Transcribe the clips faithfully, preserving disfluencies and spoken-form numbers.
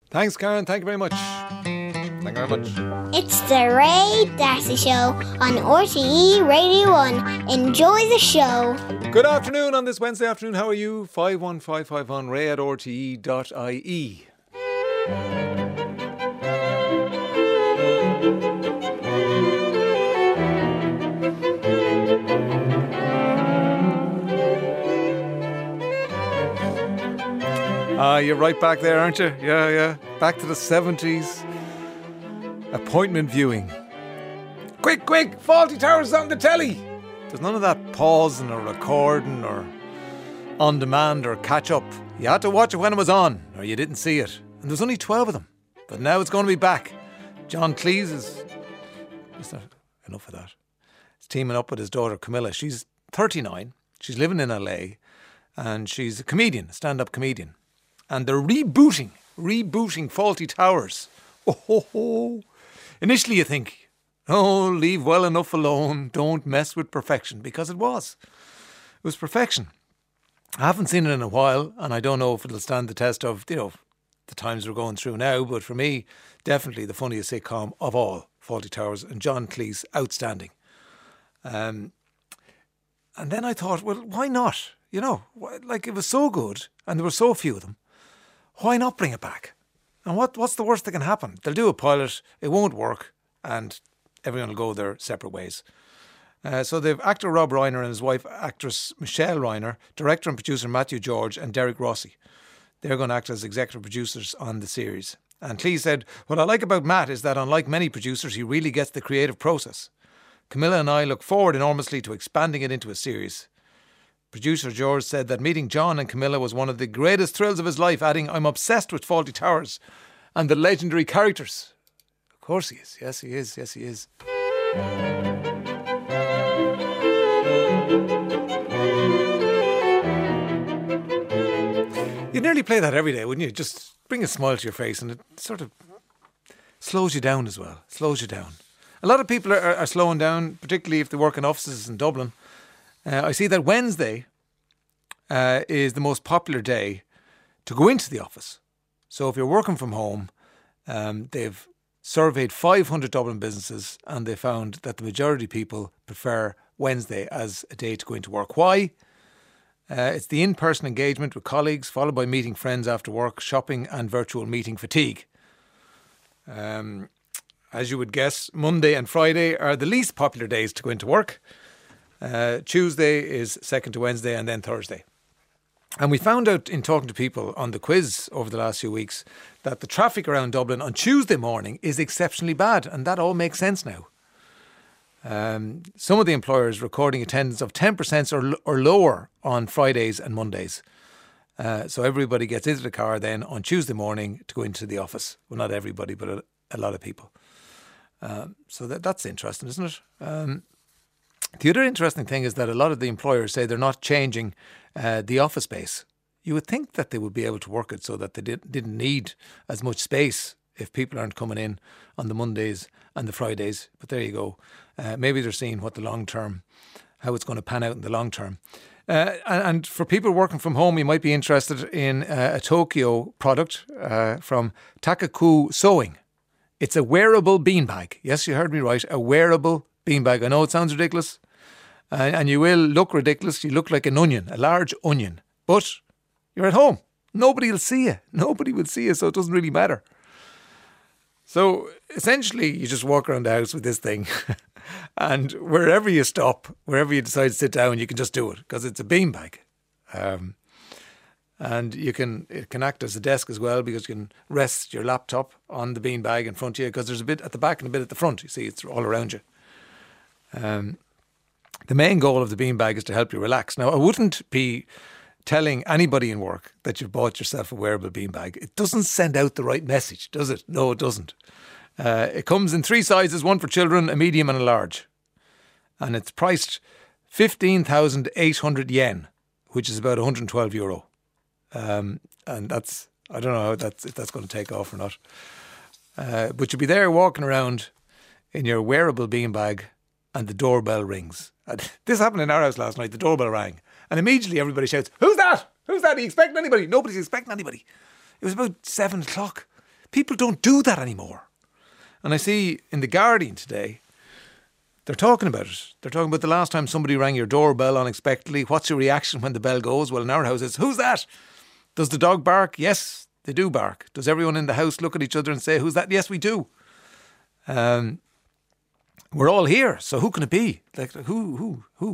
Thanks, Karen. Thank you very much. Thank you very much. It's the Ray Darcy Show on R T E Radio one. Enjoy the show. Good afternoon on this Wednesday afternoon. How are you? five one five five one ray at r t e dot i e. Ah, you're right back there, aren't you? Yeah, yeah. Back to the seventies. Appointment viewing. Quick, quick! Faulty Towers on the telly! There's none of that pausing or recording or on demand or catch up. You had to watch it when it was on, or you didn't see it. And there's only twelve of them. But now it's going to be back. John Cleese is... It's not enough of that. He's teaming up with his daughter Camilla. She's thirty-nine. She's living in L A. And she's a comedian, a stand-up comedian. And they're rebooting, rebooting Faulty Towers. Oh, ho, ho. Initially you think, oh, leave well enough alone, don't mess with perfection, because it was. It was perfection. I haven't seen it in a while, and I don't know if it'll stand the test of, you know, the times we're going through now, but for me, definitely the funniest sitcom of all, Faulty Towers, and John Cleese, outstanding. Um, and then I thought, well, why not? You know, like it was so good, and there were so few of them. Why not bring it back? And what what's the worst that can happen? They'll do a pilot, it won't work, and everyone will go their separate ways. Uh, so they've actor Rob Reiner and his wife, actress Michelle Reiner, director and producer Matthew George and Derek Rossi. They're going to act as executive producers on the series. And Cleese said, what I like about Matt is that unlike many producers, he really gets the creative process. Camilla and I look forward enormously to expanding it into a series. Producer George said that meeting John and Camilla was one of the greatest thrills of his life, adding, I'm obsessed with Faulty Towers and the legendary characters. Of course he is. Yes, he is. Yes, he is. You'd nearly play that every day, wouldn't you? Just bring a smile to your face, and it sort of slows you down as well. Slows you down. A lot of people are, are slowing down, particularly if they work in offices in Dublin. Uh, I see that Wednesday uh, is the most popular day to go into the office. So if you're working from home, um, they've surveyed five hundred Dublin businesses and they found that the majority of people prefer Wednesday as a day to go into work. Why? Uh, it's the in-person engagement with colleagues, followed by meeting friends after work, shopping and virtual meeting fatigue. Um, as you would guess, Monday and Friday are the least popular days to go into work. Uh, Tuesday is second to Wednesday and then Thursday. And we found out in talking to people on the quiz over the last few weeks that the traffic around Dublin on Tuesday morning is exceptionally bad, and that all makes sense now. Um, some of the employers recording attendance of ten percent or, or lower on Fridays and Mondays. Uh, so everybody gets into the car then on Tuesday morning to go into the office. Well, not everybody, but a, a lot of people. Um, so that, that's interesting, isn't it? Um, The other interesting thing is that a lot of the employers say they're not changing uh, the office space. You would think that they would be able to work it so that they did, didn't need as much space if people aren't coming in on the Mondays and the Fridays. But there you go. Uh, maybe they're seeing what the long term, how it's going to pan out in the long term. Uh, and, and for people working from home, you might be interested in uh, a Tokyo product uh, from Takaku Sewing. It's a wearable beanbag. Yes, you heard me right. A wearable beanbag. I know it sounds ridiculous, uh, and you will look ridiculous. You look like an onion, a large onion, but you're at home. Nobody will see you. Nobody will see you, so it doesn't really matter. So essentially, you just walk around the house with this thing, and wherever you stop, wherever you decide to sit down, you can just do it because it's a beanbag. Um, and you can it can act as a desk as well because you can rest your laptop on the beanbag in front of you because there's a bit at the back and a bit at the front. You see, it's all around you. Um, the main goal of the beanbag is to help you relax. Now, I wouldn't be telling anybody in work that you've bought yourself a wearable beanbag. It doesn't send out the right message, does it? No, it doesn't. Uh, it comes in three sizes, one for children, a medium and a large. And it's priced fifteen thousand eight hundred yen, which is about one hundred twelve euro. Um, and that's, I don't know how that's, if that's going to take off or not. Uh, but you'll be there walking around in your wearable beanbag and the doorbell rings. And this happened in our house last night. The doorbell rang. And immediately everybody shouts, "Who's that? Who's that? Are you expecting anybody?" Nobody's expecting anybody. It was about seven o'clock. People don't do that anymore. And I see in The Guardian today, they're talking about it. They're talking about the last time somebody rang your doorbell unexpectedly. What's your reaction when the bell goes? Well, in our house, it's, who's that? Does the dog bark? Yes, they do bark. Does everyone in the house look at each other and say, who's that? Yes, we do. Um, we're all here, so who can it be? Like, who, who, who?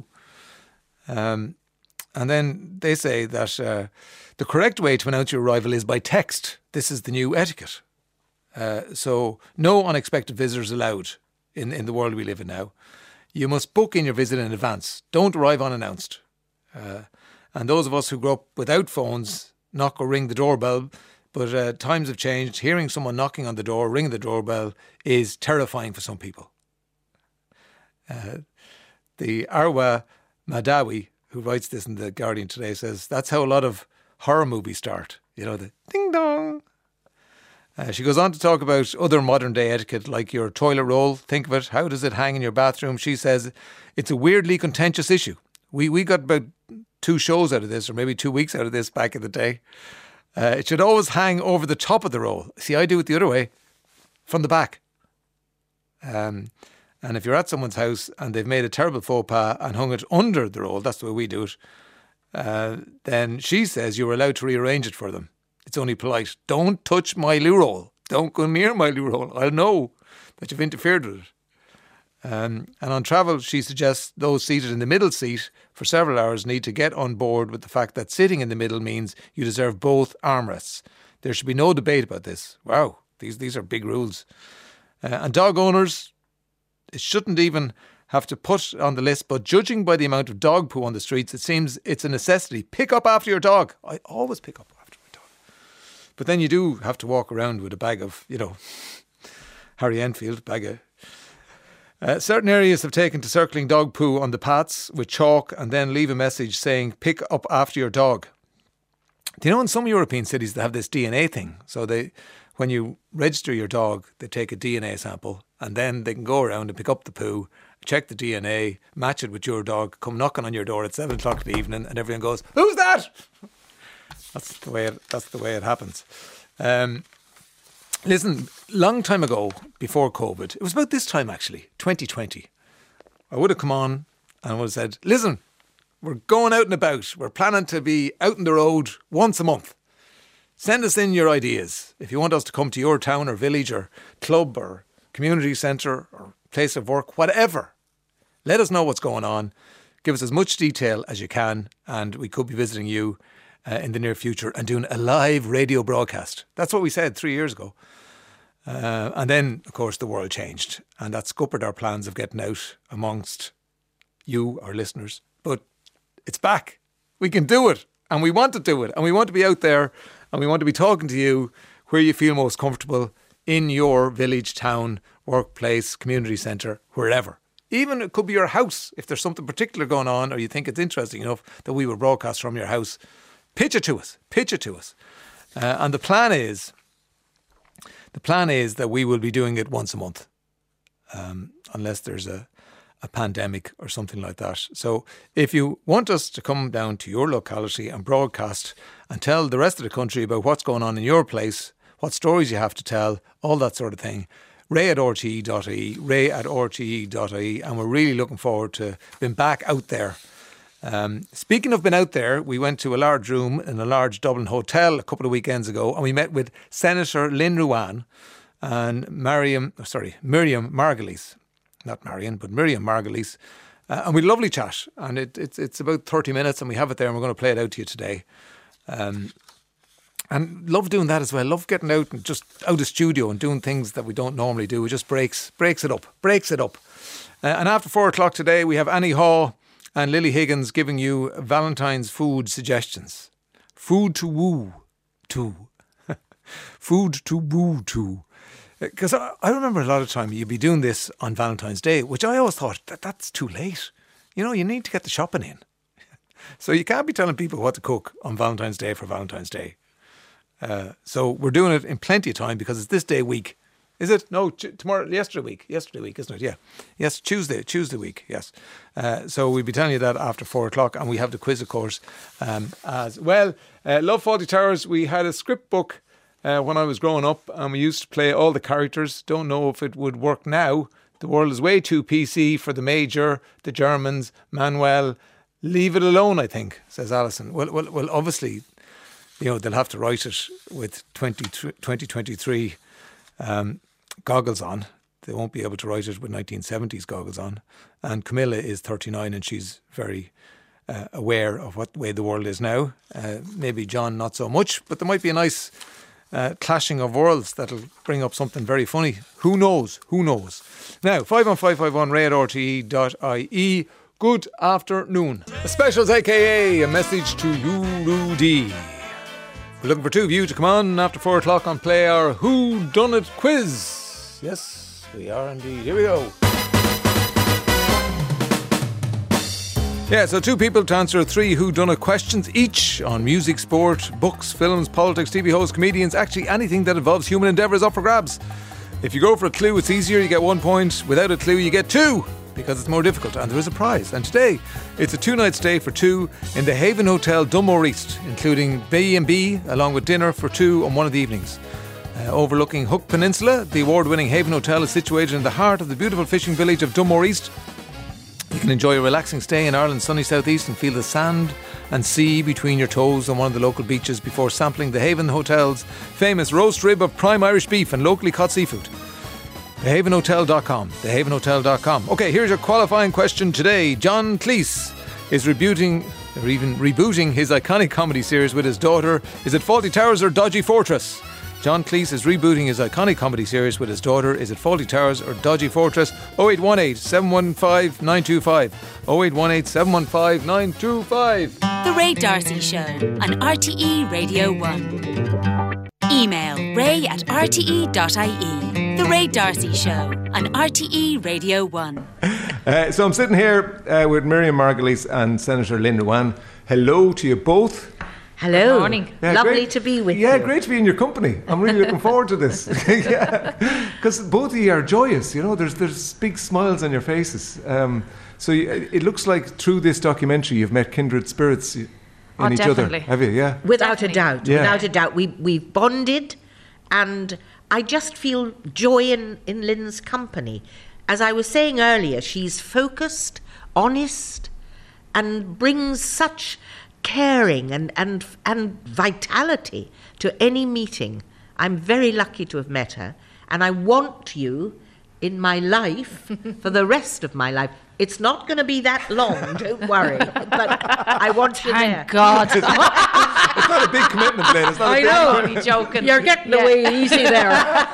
Um, and then they say that uh, the correct way to announce your arrival is by text. This is the new etiquette. Uh, so no unexpected visitors allowed in, in the world we live in now. You must book in your visit in advance. Don't arrive unannounced. Uh, and those of us who grew up without phones, knock or ring the doorbell, but uh, times have changed. Hearing someone knocking on the door, ringing the doorbell is terrifying for some people. Uh, the Arwa Madawi, who writes this in The Guardian today, says that's how a lot of horror movies start. You know, the ding dong. Uh, she goes on to talk about other modern day etiquette like your toilet roll. Think of it. How does it hang in your bathroom? She says it's a weirdly contentious issue. We we got about two shows out of this, or maybe two weeks out of this back in the day. Uh, it should always hang over the top of the roll. See, I do it the other way, from the back. Um, and if you're at someone's house and they've made a terrible faux pas and hung it under the roll, that's the way we do it, uh, then she says you're allowed to rearrange it for them. It's only polite. Don't touch my loo roll. Don't go near my loo roll. I'll know that you've interfered with it. Um, and on travel, she suggests those seated in the middle seat for several hours need to get on board with the fact that sitting in the middle means you deserve both armrests. There should be no debate about this. Wow, these these are big rules. Uh, and dog owners, it shouldn't even have to put on the list, but judging by the amount of dog poo on the streets, it seems it's a necessity. Pick up after your dog. I always pick up after my dog. But then you do have to walk around with a bag of, you know, Harry Enfield, bag of... Uh, certain areas have taken to circling dog poo on the paths with chalk and then leave a message saying, pick up after your dog. Do you know in some European cities they have this D N A thing? So they, when you register your dog, they take a D N A sample and then they can go around and pick up the poo, check the D N A, match it with your dog, come knocking on your door at seven o'clock in the evening and everyone goes, who's that? That's the way it, that's the way it happens. Um, listen, long time ago, before COVID, it was about this time actually, twenty twenty, I would have come on and I would have said, listen, we're going out and about. We're planning to be out on the road once a month. Send us in your ideas. If you want us to come to your town or village or club or community centre or place of work, whatever, let us know what's going on. Give us as much detail as you can and we could be visiting you uh, in the near future and doing a live radio broadcast. That's what we said three years ago. Uh, and then, of course, the world changed and that scuppered our plans of getting out amongst you, our listeners. But it's back. We can do it and we want to do it and we want to be out there and we want to be talking to you where you feel most comfortable in your village, town, workplace, community centre, wherever. Even it could be your house. If there's something particular going on or you think it's interesting enough that we will broadcast from your house, pitch it to us. Pitch it to us. Uh, and the plan is, the plan is that we will be doing it once a month, um, unless there's a a pandemic or something like that. So if you want us to come down to your locality and broadcast and tell the rest of the country about what's going on in your place, what stories you have to tell, all that sort of thing, ray at r t e dot i e, ray at r t e dot i e, and we're really looking forward to being back out there. Um, speaking of being out there, we went to a large room in a large Dublin hotel a couple of weekends ago and we met with Senator Lynn Ruane and Miriam, sorry, Miriam Margolyes. Not Marion, but Miriam Margolyes. Uh, and we had a lovely chat. And it, it's it's about thirty minutes and we have it there and we're going to play it out to you today. Um, and love doing that as well. Love getting out and just out of studio and doing things that we don't normally do. It just breaks breaks it up. Breaks it up. Uh, and after four o'clock today, we have Annie Haw and Lily Higgins giving you Valentine's food suggestions. Food to woo to. Food to woo to. Because I, I remember a lot of time you'd be doing this on Valentine's Day, which I always thought that that's too late. You know, you need to get the shopping in. So you can't be telling people what to cook on Valentine's Day for Valentine's Day. Uh, so we're doing it in plenty of time because it's this day week. Is it? No, t- tomorrow, yesterday week. Yesterday week, isn't it? Yeah. Yes, Tuesday, Tuesday week, yes. Uh, so we'll be telling you that after four o'clock and we have the quiz, of course, um, as well. Uh, Love Fawlty Towers, we had a script book uh, when I was growing up, and we used to play all the characters. Don't know if it would work now. The world is way too P C for the Major, the Germans, Manuel. Leave it alone, I think, says Alison. Well, well, well. Obviously, you know, they'll have to write it with twenty twenty-three um, goggles on. They won't be able to write it with nineteen seventies goggles on. And Camilla is thirty-nine, and she's very uh, aware of what way the world is now. Uh, maybe John not so much, but there might be a nice uh, clashing of worlds that'll bring up something very funny. Who knows? Who knows? Now, five one five five one ray at r t e dot I E. Good afternoon. The Specials, a k a a message to you, Rudy. We're looking for two of you to come on after four o'clock on Play our Who Done It quiz. Yes, we are indeed. Here we go. Yeah, so two people to answer three Who Done It questions each on music, sport, books, films, politics, T V hosts, comedians. Actually, anything that involves human endeavour is up for grabs. If you go for a clue, it's easier, you get one point. Without a clue, you get two, because it's more difficult, and there is a prize. And today, it's a two-night stay for two in the Haven Hotel Dunmore East, including B and B, along with dinner for two on one of the evenings. Uh, overlooking Hook Peninsula, the award-winning Haven Hotel is situated in the heart of the beautiful fishing village of Dunmore East. You can enjoy a relaxing stay in Ireland's sunny southeast and feel the sand and sea between your toes on one of the local beaches before sampling the Haven Hotel's famous roast rib of prime Irish beef and locally caught seafood. the haven hotel dot com. the haven hotel dot com. Okay, here's your qualifying question today. John Cleese is rebooting, or even rebooting his iconic comedy series with his daughter. Is it Fawlty Towers or Dodgy Fortress? John Cleese is rebooting his iconic comedy series with his daughter. Is it Fawlty Towers or Dodgy Fortress? oh eight one eight, seven one five, nine two five. oh eight one eight, seven one five, nine two five. The Ray D'Arcy Show on R T E Radio one. Email ray at r t e dot I E. The Ray D'Arcy Show on R T E Radio one. Uh, so I'm sitting here uh, with Miriam Margolyes and Senator Lynn Ruane. Hello to you both. Hello. Good morning. Yeah, Lovely great. to be with yeah, you. Yeah, great to be in your company. I'm really looking forward to this. Yeah, because both of you are joyous. You know, there's there's big smiles on your faces. Um, so you, it looks like through this documentary you've met kindred spirits in Oh, each definitely. other. Have you? Yeah. Without Definitely. a doubt. Yeah. Without a doubt. We, we've bonded, and I just feel joy in, in Lynn's company. As I was saying earlier, she's focused, honest, and brings such caring and, and, and vitality to any meeting. I'm very lucky to have met her, and I want you in my life for the rest of my life. It's not going to be that long, don't worry, but I want you there. Thank God. It's not a big commitment, Lynn. It's not I a big know. I'm only joking. You're getting Yeah. away easy there.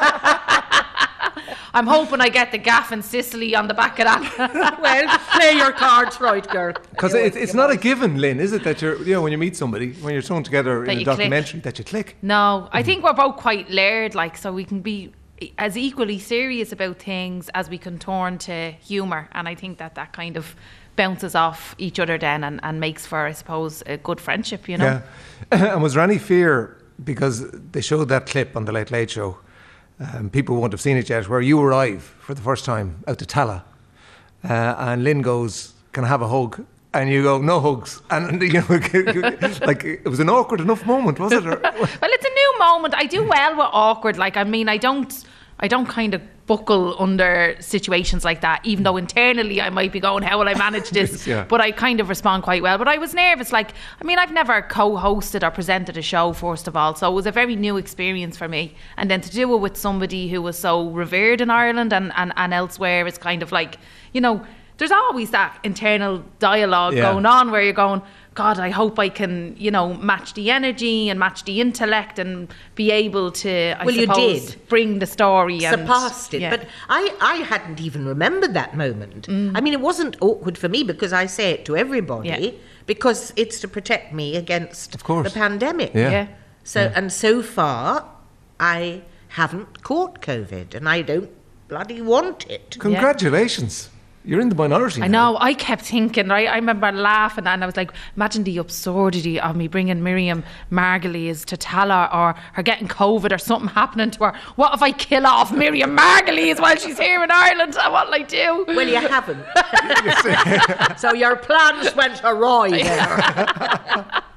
I'm hoping I get the gaff in Sicily on the back of that. Well, play your cards right, girl. Because it, it's not a given, Lynn, is it, that you're, you know, when you meet somebody, when you're thrown together That in a you click. documentary, that you click. No, I think we're both quite layered, like, so we can be as equally serious about things as we can turn to humour, and I think that that kind of bounces off each other then and, and makes for, I suppose, a good friendship, you know. Yeah. And was there any fear, because they showed that clip on the Late Late Show, um, people won't have seen it yet, where you arrive for the first time out to Tala, uh, and Lynn goes, "Can I have a hug?" And you go, "No hugs." And you know, like, it was an awkward enough moment, was it? Or, Well, it's a new moment. I do well with awkward. Like, I mean, I don't, I don't kind of buckle under situations like that, even though internally I might be going, how will I manage this? Yeah. But I kind of respond quite well. But I was nervous. Like, I mean, I've never co-hosted or presented a show, first of all. So it was a very new experience for me. And then to do it with somebody who was so revered in Ireland and, and, and elsewhere, it's kind of like, you know, there's always that internal dialogue Yeah. going on where you're going, God, I hope I can, you know, match the energy and match the intellect and be able to, I Well, you suppose, did. bring the story and Surpassed it. yeah. But I, I hadn't even remembered that moment. I mean, it wasn't awkward for me because I say it to everybody Yeah. because it's to protect me against Of course. the pandemic. Yeah. yeah. So and so far, I haven't caught COVID, and I don't bloody want it. congratulations. You're in the minority I now. know, I kept thinking, right, I remember laughing and I was like, imagine the absurdity of me bringing Miriam Margolyes to Tala, or her getting COVID or something happening to her. What if I kill off Miriam Margolyes while she's here in Ireland? What'll I do? Well, you haven't. So your plans went awry there.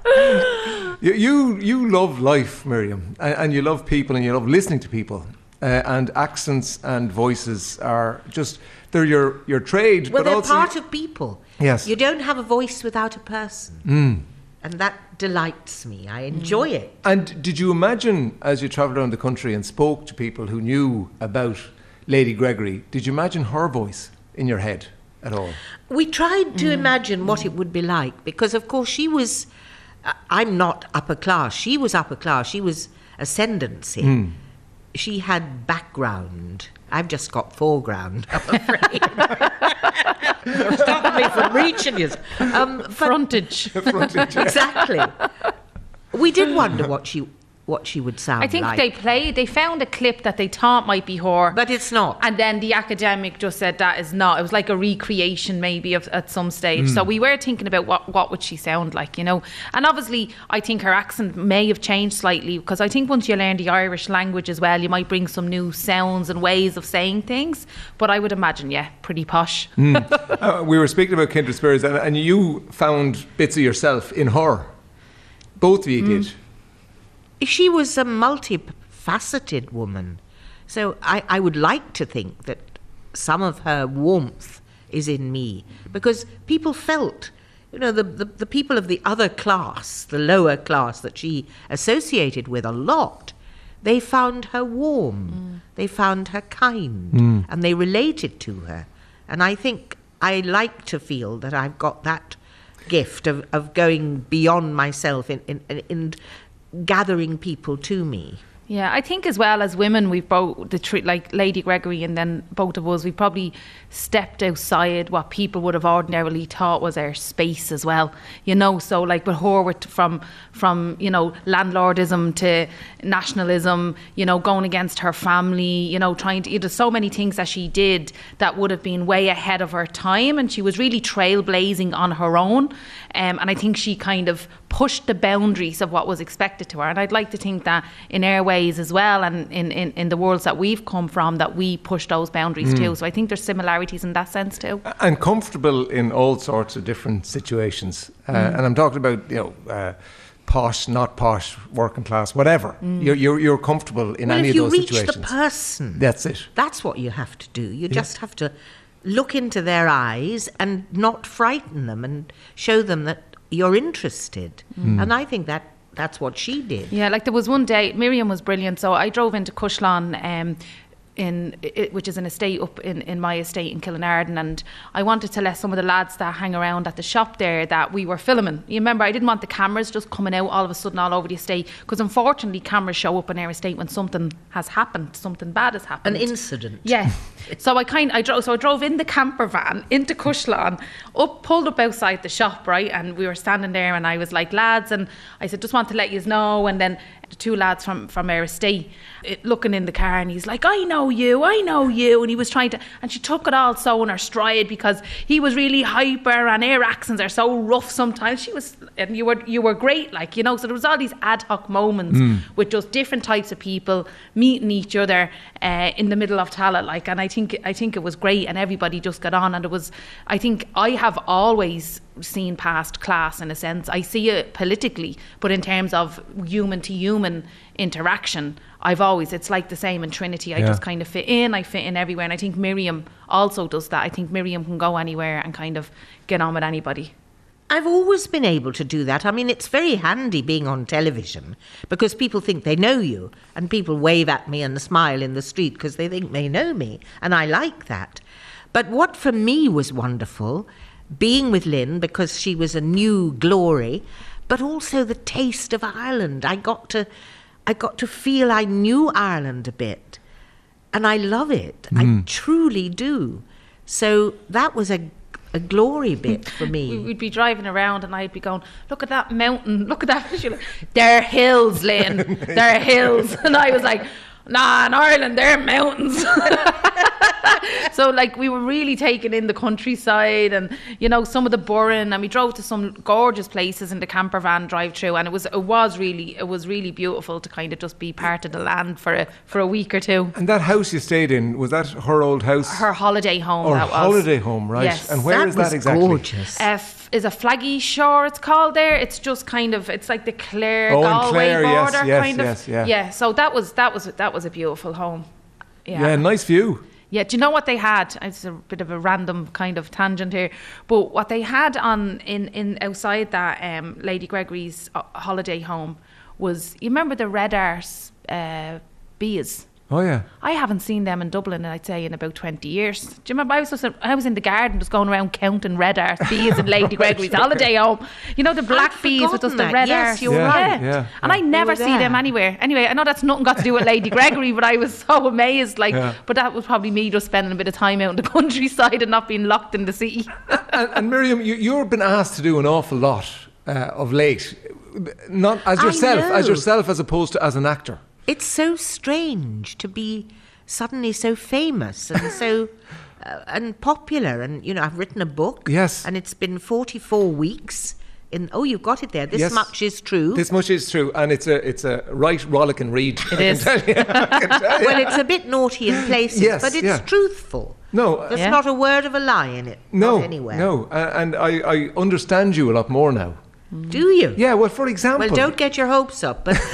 you, you you love life, Miriam, and, and you love people, and you love listening to people. Uh, and accents and voices are just, they're your, your trade. Well, but they're also part of people. Yes. You don't have a voice without a person. Mm. And that delights me. I enjoy mm. it. And did you imagine, as you travelled around the country and spoke to people who knew about Lady Gregory, did you imagine her voice in your head at all? We tried to mm. imagine what it would be like, because, of course, she was... Uh, I'm not upper class. She was upper class. She was ascendancy. Mm. She had background. I've just got foreground, I'm afraid. You're stopping me from reaching you. Um, Frontage. Frontage, yeah. Exactly. We did wonder what she what she would sound like. I think like. they played, they found a clip that they thought might be her. But it's not. And then the academic just said that is not. It was like a recreation maybe of, at some stage. Mm. So we were thinking about what, what would she sound like, you know. And obviously I think her accent may have changed slightly, because I think once you learn the Irish language as well, you might bring some new sounds and ways of saying things. But I would imagine, yeah, pretty posh. Mm. uh, we were speaking about Kindred Spirits, and, and you found bits of yourself in her. Both of you mm. did. She was a multifaceted woman. So I, I would like to think that some of her warmth is in me, because people felt, you know, the, the, the people of the other class, the lower class that she associated with a lot, they found her warm, mm. they found her kind, mm. and they related to her. And I think I like to feel that I've got that gift of, of going beyond myself in, in, in, in gathering people to me. Yeah, I think as well as women, we've both, the tr- like Lady Gregory and then both of us, we probably stepped outside what people would have ordinarily thought was our space as well, you know. So like with her, with from from you know landlordism to nationalism, you know, going against her family, you know, trying to, you know, so many things that she did that would have been way ahead of her time, and she was really trailblazing on her own. Um, and I think she kind of pushed the boundaries of what was expected to her. And I'd like to think that in our ways as well, and in, in, in the worlds that we've come from, that we push those boundaries mm. too. So I think there's similarities in that sense too. And comfortable in all sorts of different situations. Uh, mm. And I'm talking about, you know, uh, posh, not posh, working class, whatever. Mm. You're, you're you're comfortable in well, any of those situations. If you reach the person, that's it. That's what you have to do. You yeah. just have to look into their eyes and not frighten them, and show them that you're interested. Mm. And I think that that's what she did. Yeah, like there was one day, Miriam was brilliant. So I drove into Cushlan, um, in it, which is an estate up in, in my estate in Killinarden, and I wanted to let some of the lads that hang around at the shop there that we were filming. You remember, I didn't want the cameras just coming out all of a sudden all over the estate, because unfortunately cameras show up in our estate when something has happened, something bad has happened, an incident. Yeah. So I kind I drove so I drove in the camper van into Cushlan, up pulled up outside the shop, right, and we were standing there, and I was like, lads, and I said, just want to let you know. And then the two lads from, from our estate it, looking in the car, and he's like, I know you, I know you. And he was trying to, and she took it all so in her stride, because he was really hyper, and our accents are so rough sometimes. She was, and you were you were great, like, you know. So there was all these ad hoc moments mm. with just different types of people meeting each other uh, in the middle of Tallaght, like. And I think I think it was great, and everybody just got on. And it was, I think I have always seen past class in a sense. I see it politically, but in terms of human to human interaction, I've always, it's like the same in Trinity. I yeah. just kind of fit in, I fit in everywhere. And I think Miriam also does that. I think Miriam can go anywhere and kind of get on with anybody. I've always been able to do that. I mean, it's very handy being on television, because people think they know you, and people wave at me and smile in the street because they think they know me, and I like that. But what for me was wonderful, being with Lynn, because she was a new glory, but also the taste of Ireland. I got to, I got to feel I knew Ireland a bit, and I love it. Mm. I truly do. So that was a a glory bit for me. We'd be driving around, and I'd be going, look at that mountain, look at that. They're hills, Lynn. They're hills. And I was like, nah, in Ireland, they're mountains. So, like, we were really taking in the countryside, and, you know, some of the Burren, and we drove to some gorgeous places in the camper van drive through, and it was it was really it was really beautiful to kind of just be part of the land for a for a week or two. And that house you stayed in, was that her old house? Her holiday home. Or that was. holiday home, right? Yes. And where that is that was exactly? Gorgeous. Uh, f- is a Flaggy Shore, it's called there. It's just kind of, it's like the Clare, Oh, in Galway Clare, yes, border yes, kind of. yes, yeah. Yeah, so that was, that was, that was a beautiful home. Yeah. Yeah, nice view. Yeah, do you know what they had? It's a bit of a random kind of tangent here, but what they had on in, in outside that um, Lady Gregory's uh, holiday home was, you remember the Red Arse uh, bees? Oh, yeah. I haven't seen them in Dublin, I'd say, in about twenty years. Do you remember? I was just, I was in the garden just going around counting red arse bees in Lady Gregory's holiday home. You know, the black I'd bees with just the forgotten red that. Yes, arse. you're Yeah, right. yeah, And I never were see them there. anywhere. Anyway, I know that's nothing got to do with Lady Gregory, but I was so amazed. Like, Yeah. but that was probably me just spending a bit of time out in the countryside and not being locked in the city. And, and Miriam, you, you've been asked to do an awful lot uh, of late. Not as I yourself, as know. yourself as opposed to as an actor. It's so strange to be suddenly so famous and so uh, and popular. And, you know, I've written a book. Yes. And it's been forty-four weeks. In, oh, you've got it there. This Yes. much is true. This much is true, and it's a it's a right rollicking read. It is. Well, it's a bit naughty in places, Yes, but it's yeah. truthful. No, uh, There's Yeah. not a word of a lie in it. no, Not anywhere. no, uh, and I, I understand you a lot more now. Do you? Yeah, well, for example, Well, don't get your hopes up. But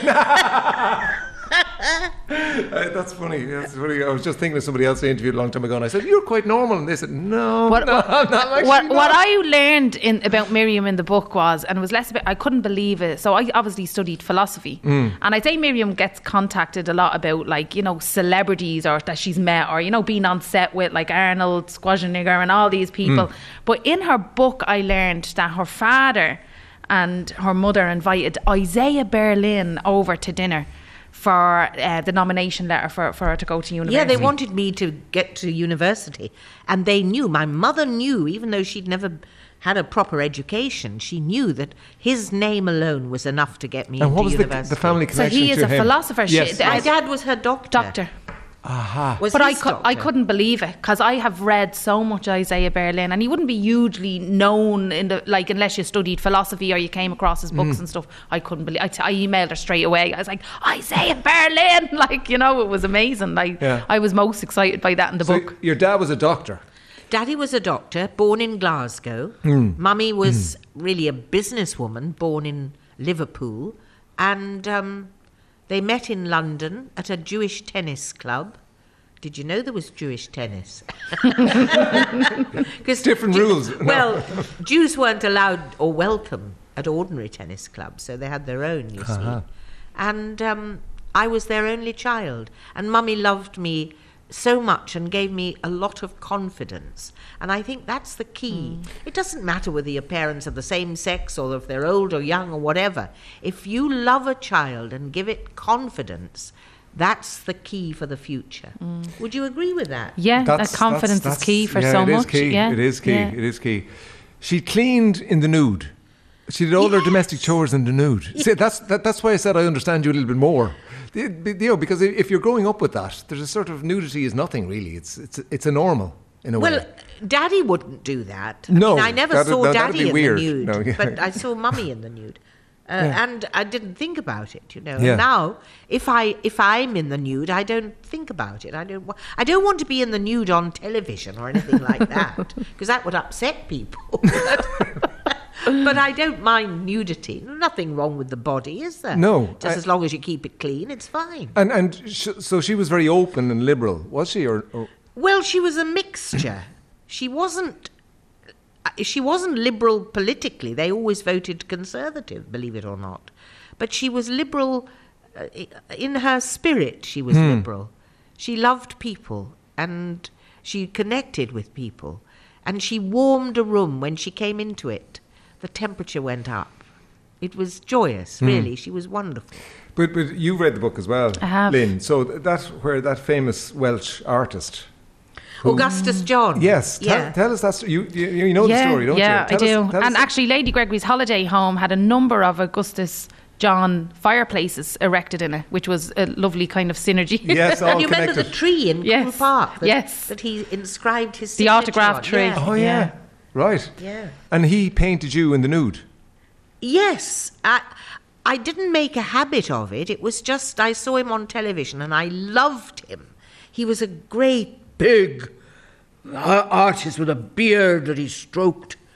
Uh, that's funny. That's funny. I was just thinking of somebody else I interviewed a long time ago, and I said, "You're quite normal," and they said, "No, What, no, what, I'm not actually what, not." what I learned in, about Miriam in the book was, and it was less about, I couldn't believe it. So I obviously studied philosophy. Mm. And I say Miriam gets contacted a lot about, like, you know, celebrities or that she's met, or, you know, being on set with like Arnold Schwarzenegger and all these people. Mm. But in her book, I learned that her father and her mother invited Isaiah Berlin over to dinner for uh, the nomination letter for, for her to go to university. yeah, they wanted me to get to university. And they knew, my mother knew, even though she'd never had a proper education, she knew that his name alone was enough to get me And into what was the, university. the family So connection he is to a him? philosopher. She- Yes. the- My yes. dad was her doctor. Doctor. Aha. Was But I, his cou- I doctor. couldn't believe it, because I have read so much Isaiah Berlin, and he wouldn't be hugely known in the, like, unless you studied philosophy or you came across his Mm. books and stuff. I couldn't believe. I, t- I emailed her straight away. I was like, Isaiah Berlin, like, you know, it was amazing. Like, Yeah. I was most excited by that in the So book. your dad was a doctor. Daddy was a doctor, born in Glasgow. Hmm. Mummy was really a businesswoman, born in Liverpool. And um, they met in London at a Jewish tennis club. Did you know there was Jewish tennis? Because Different rules. No. Well, Jews weren't allowed or welcome at ordinary tennis clubs, so they had their own, you Uh-huh. see. And um, I was their only child. And Mummy loved me so much and gave me a lot of confidence. And I think that's the key. It doesn't matter whether your parents are the same sex or if they're old or young or whatever. If you love a child and give it confidence, that's the key for the future. Would you agree with that? Yeah, That's- that confidence that's- is key for yeah, so it is much. Key. Yeah, It is key. yeah. It is key. She cleaned in the nude. She did all her domestic chores in the nude. See, that's that, that's why I said I understand you a little bit more. You know, because if you're growing up with that, there's a sort of nudity is nothing really. It's it's it's a normal in a Well, way. Daddy wouldn't do that. No, I mean, I never that'd- saw no, that'd Daddy be in weird. the nude, No, yeah. but I saw Mummy in the nude. Uh, And I didn't think about it, you know. Yeah. And now, if I if I'm in the nude, I don't think about it. I don't. Wa- I don't want to be in the nude on television or anything like that, because that would upset people. But I don't mind nudity. Nothing wrong with the body, is there? No, Just I- as long as you keep it clean, it's fine. And and sh- so she was very open and liberal, was she? Or, or Well, she was a mixture. She wasn't. She wasn't liberal politically. They always voted Conservative, believe it or not. But she was liberal uh, in her spirit. She was liberal. She loved people and she connected with people. And she warmed a room when she came into it. The temperature went up. It was joyous, really. She was wonderful. but but you read the book as well, I have. Lynn. So th- that's where that famous Welsh artist. Augustus John. Yes, tell, Yeah. tell us that. sto- You, you you know the story, don't yeah, you? I Tell do. us- tell and us- actually, Lady Gregory's holiday home had a number of Augustus John fireplaces erected in it, which was a lovely kind of synergy. Yes, all And you remember connected. the tree in Yes. Cool Park? That, Yes. That he inscribed his The signature autograph on? tree. Yeah. Oh yeah. Yeah. Right. Yeah. And he painted you in the nude. Yes, I, I didn't make a habit of it. It was just I saw him on television and I loved him. He was a great big uh, artist with a beard that he stroked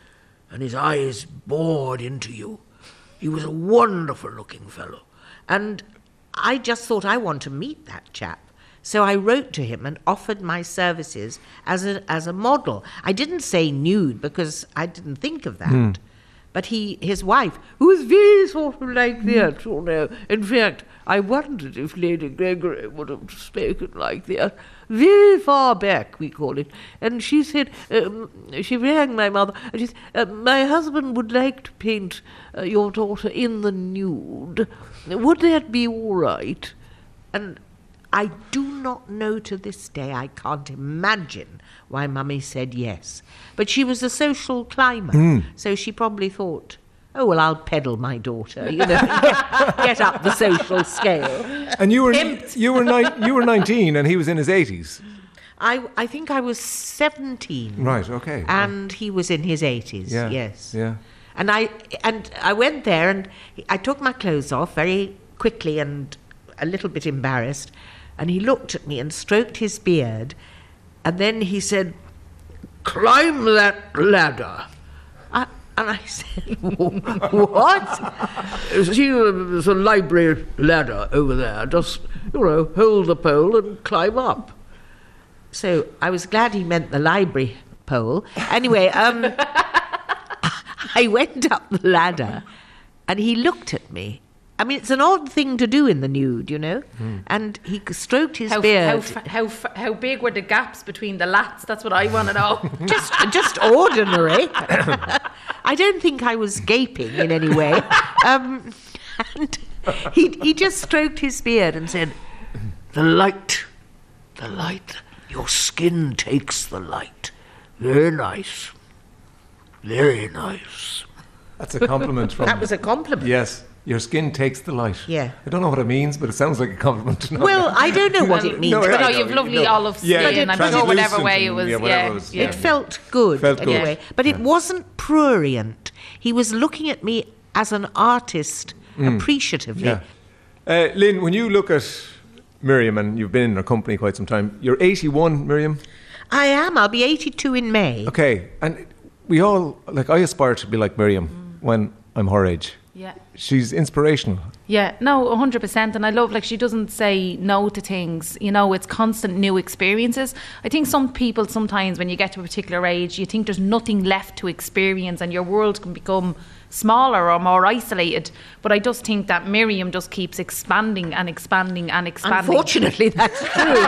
and his eyes bored into you. He was a wonderful-looking fellow. And I just thought, I want to meet that chap. So I wrote to him and offered my services as a as a model. I didn't say nude because I didn't think of that. Mm. But he, his wife, who was very sort of like that, you know. In fact, I wondered if Lady Gregory would have spoken like that. Very far back, we call it. And she said, um, she rang my mother, and she said, uh, my husband would like to paint uh, your daughter in the nude. Would that be all right? And I do not know to this day, I can't imagine why Mummy said yes. But she was a social climber, mm. so she probably thought, oh, well, I'll peddle my daughter, you know, get, get up the social scale. And you were you were ni- you were nineteen, and he was in his eighties. I I think I was seventeen. Right. Okay. And he was in his eighties. Yeah, yes. Yeah. And I and I went there, and I took my clothes off very quickly and a little bit embarrassed, and he looked at me and stroked his beard, and then he said, "Climb that ladder." I, And I said, what? See, there's a library ladder over there. Just, you know, hold the pole and climb up. So I was glad he meant the library pole. Anyway, um, I went up the ladder and he looked at me. I mean, it's an odd thing to do in the nude, you know. Mm. And he stroked his how, beard. How, how how big were the gaps between the lats? That's what I want to know. just just ordinary. I don't think I was gaping in any way. Um, and he he just stroked his beard and said, "The light, the light. Your skin takes the light. Very nice, very nice." That's a compliment from. That was a compliment. Yes. Your skin takes the light. Yeah. I don't know what it means, but it sounds like a compliment to know. Well, I don't know what it means. no, but no, I you've know, lovely no. olive skin. Yeah, I'm sure whatever way it was. Yeah, yeah, it, was yeah. It felt good Felt good. anyway. But it yeah. wasn't prurient. He was looking at me as an artist mm. appreciatively. Yeah. Uh, Lynn, when you look at Miriam, and you've been in her company quite some time, you're eighty-one, Miriam? I am. I'll be eighty-two in May. Okay. And we all, like, I aspire to be like Miriam mm. when I'm her age. Yeah. She's inspirational. Yeah, no, one hundred percent. And I love, like, she doesn't say no to things. You know, it's constant new experiences. I think some people sometimes, when you get to a particular age, you think there's nothing left to experience and your world can become smaller or more isolated. But I just think that Miriam just keeps expanding and expanding and expanding. Unfortunately, that's true.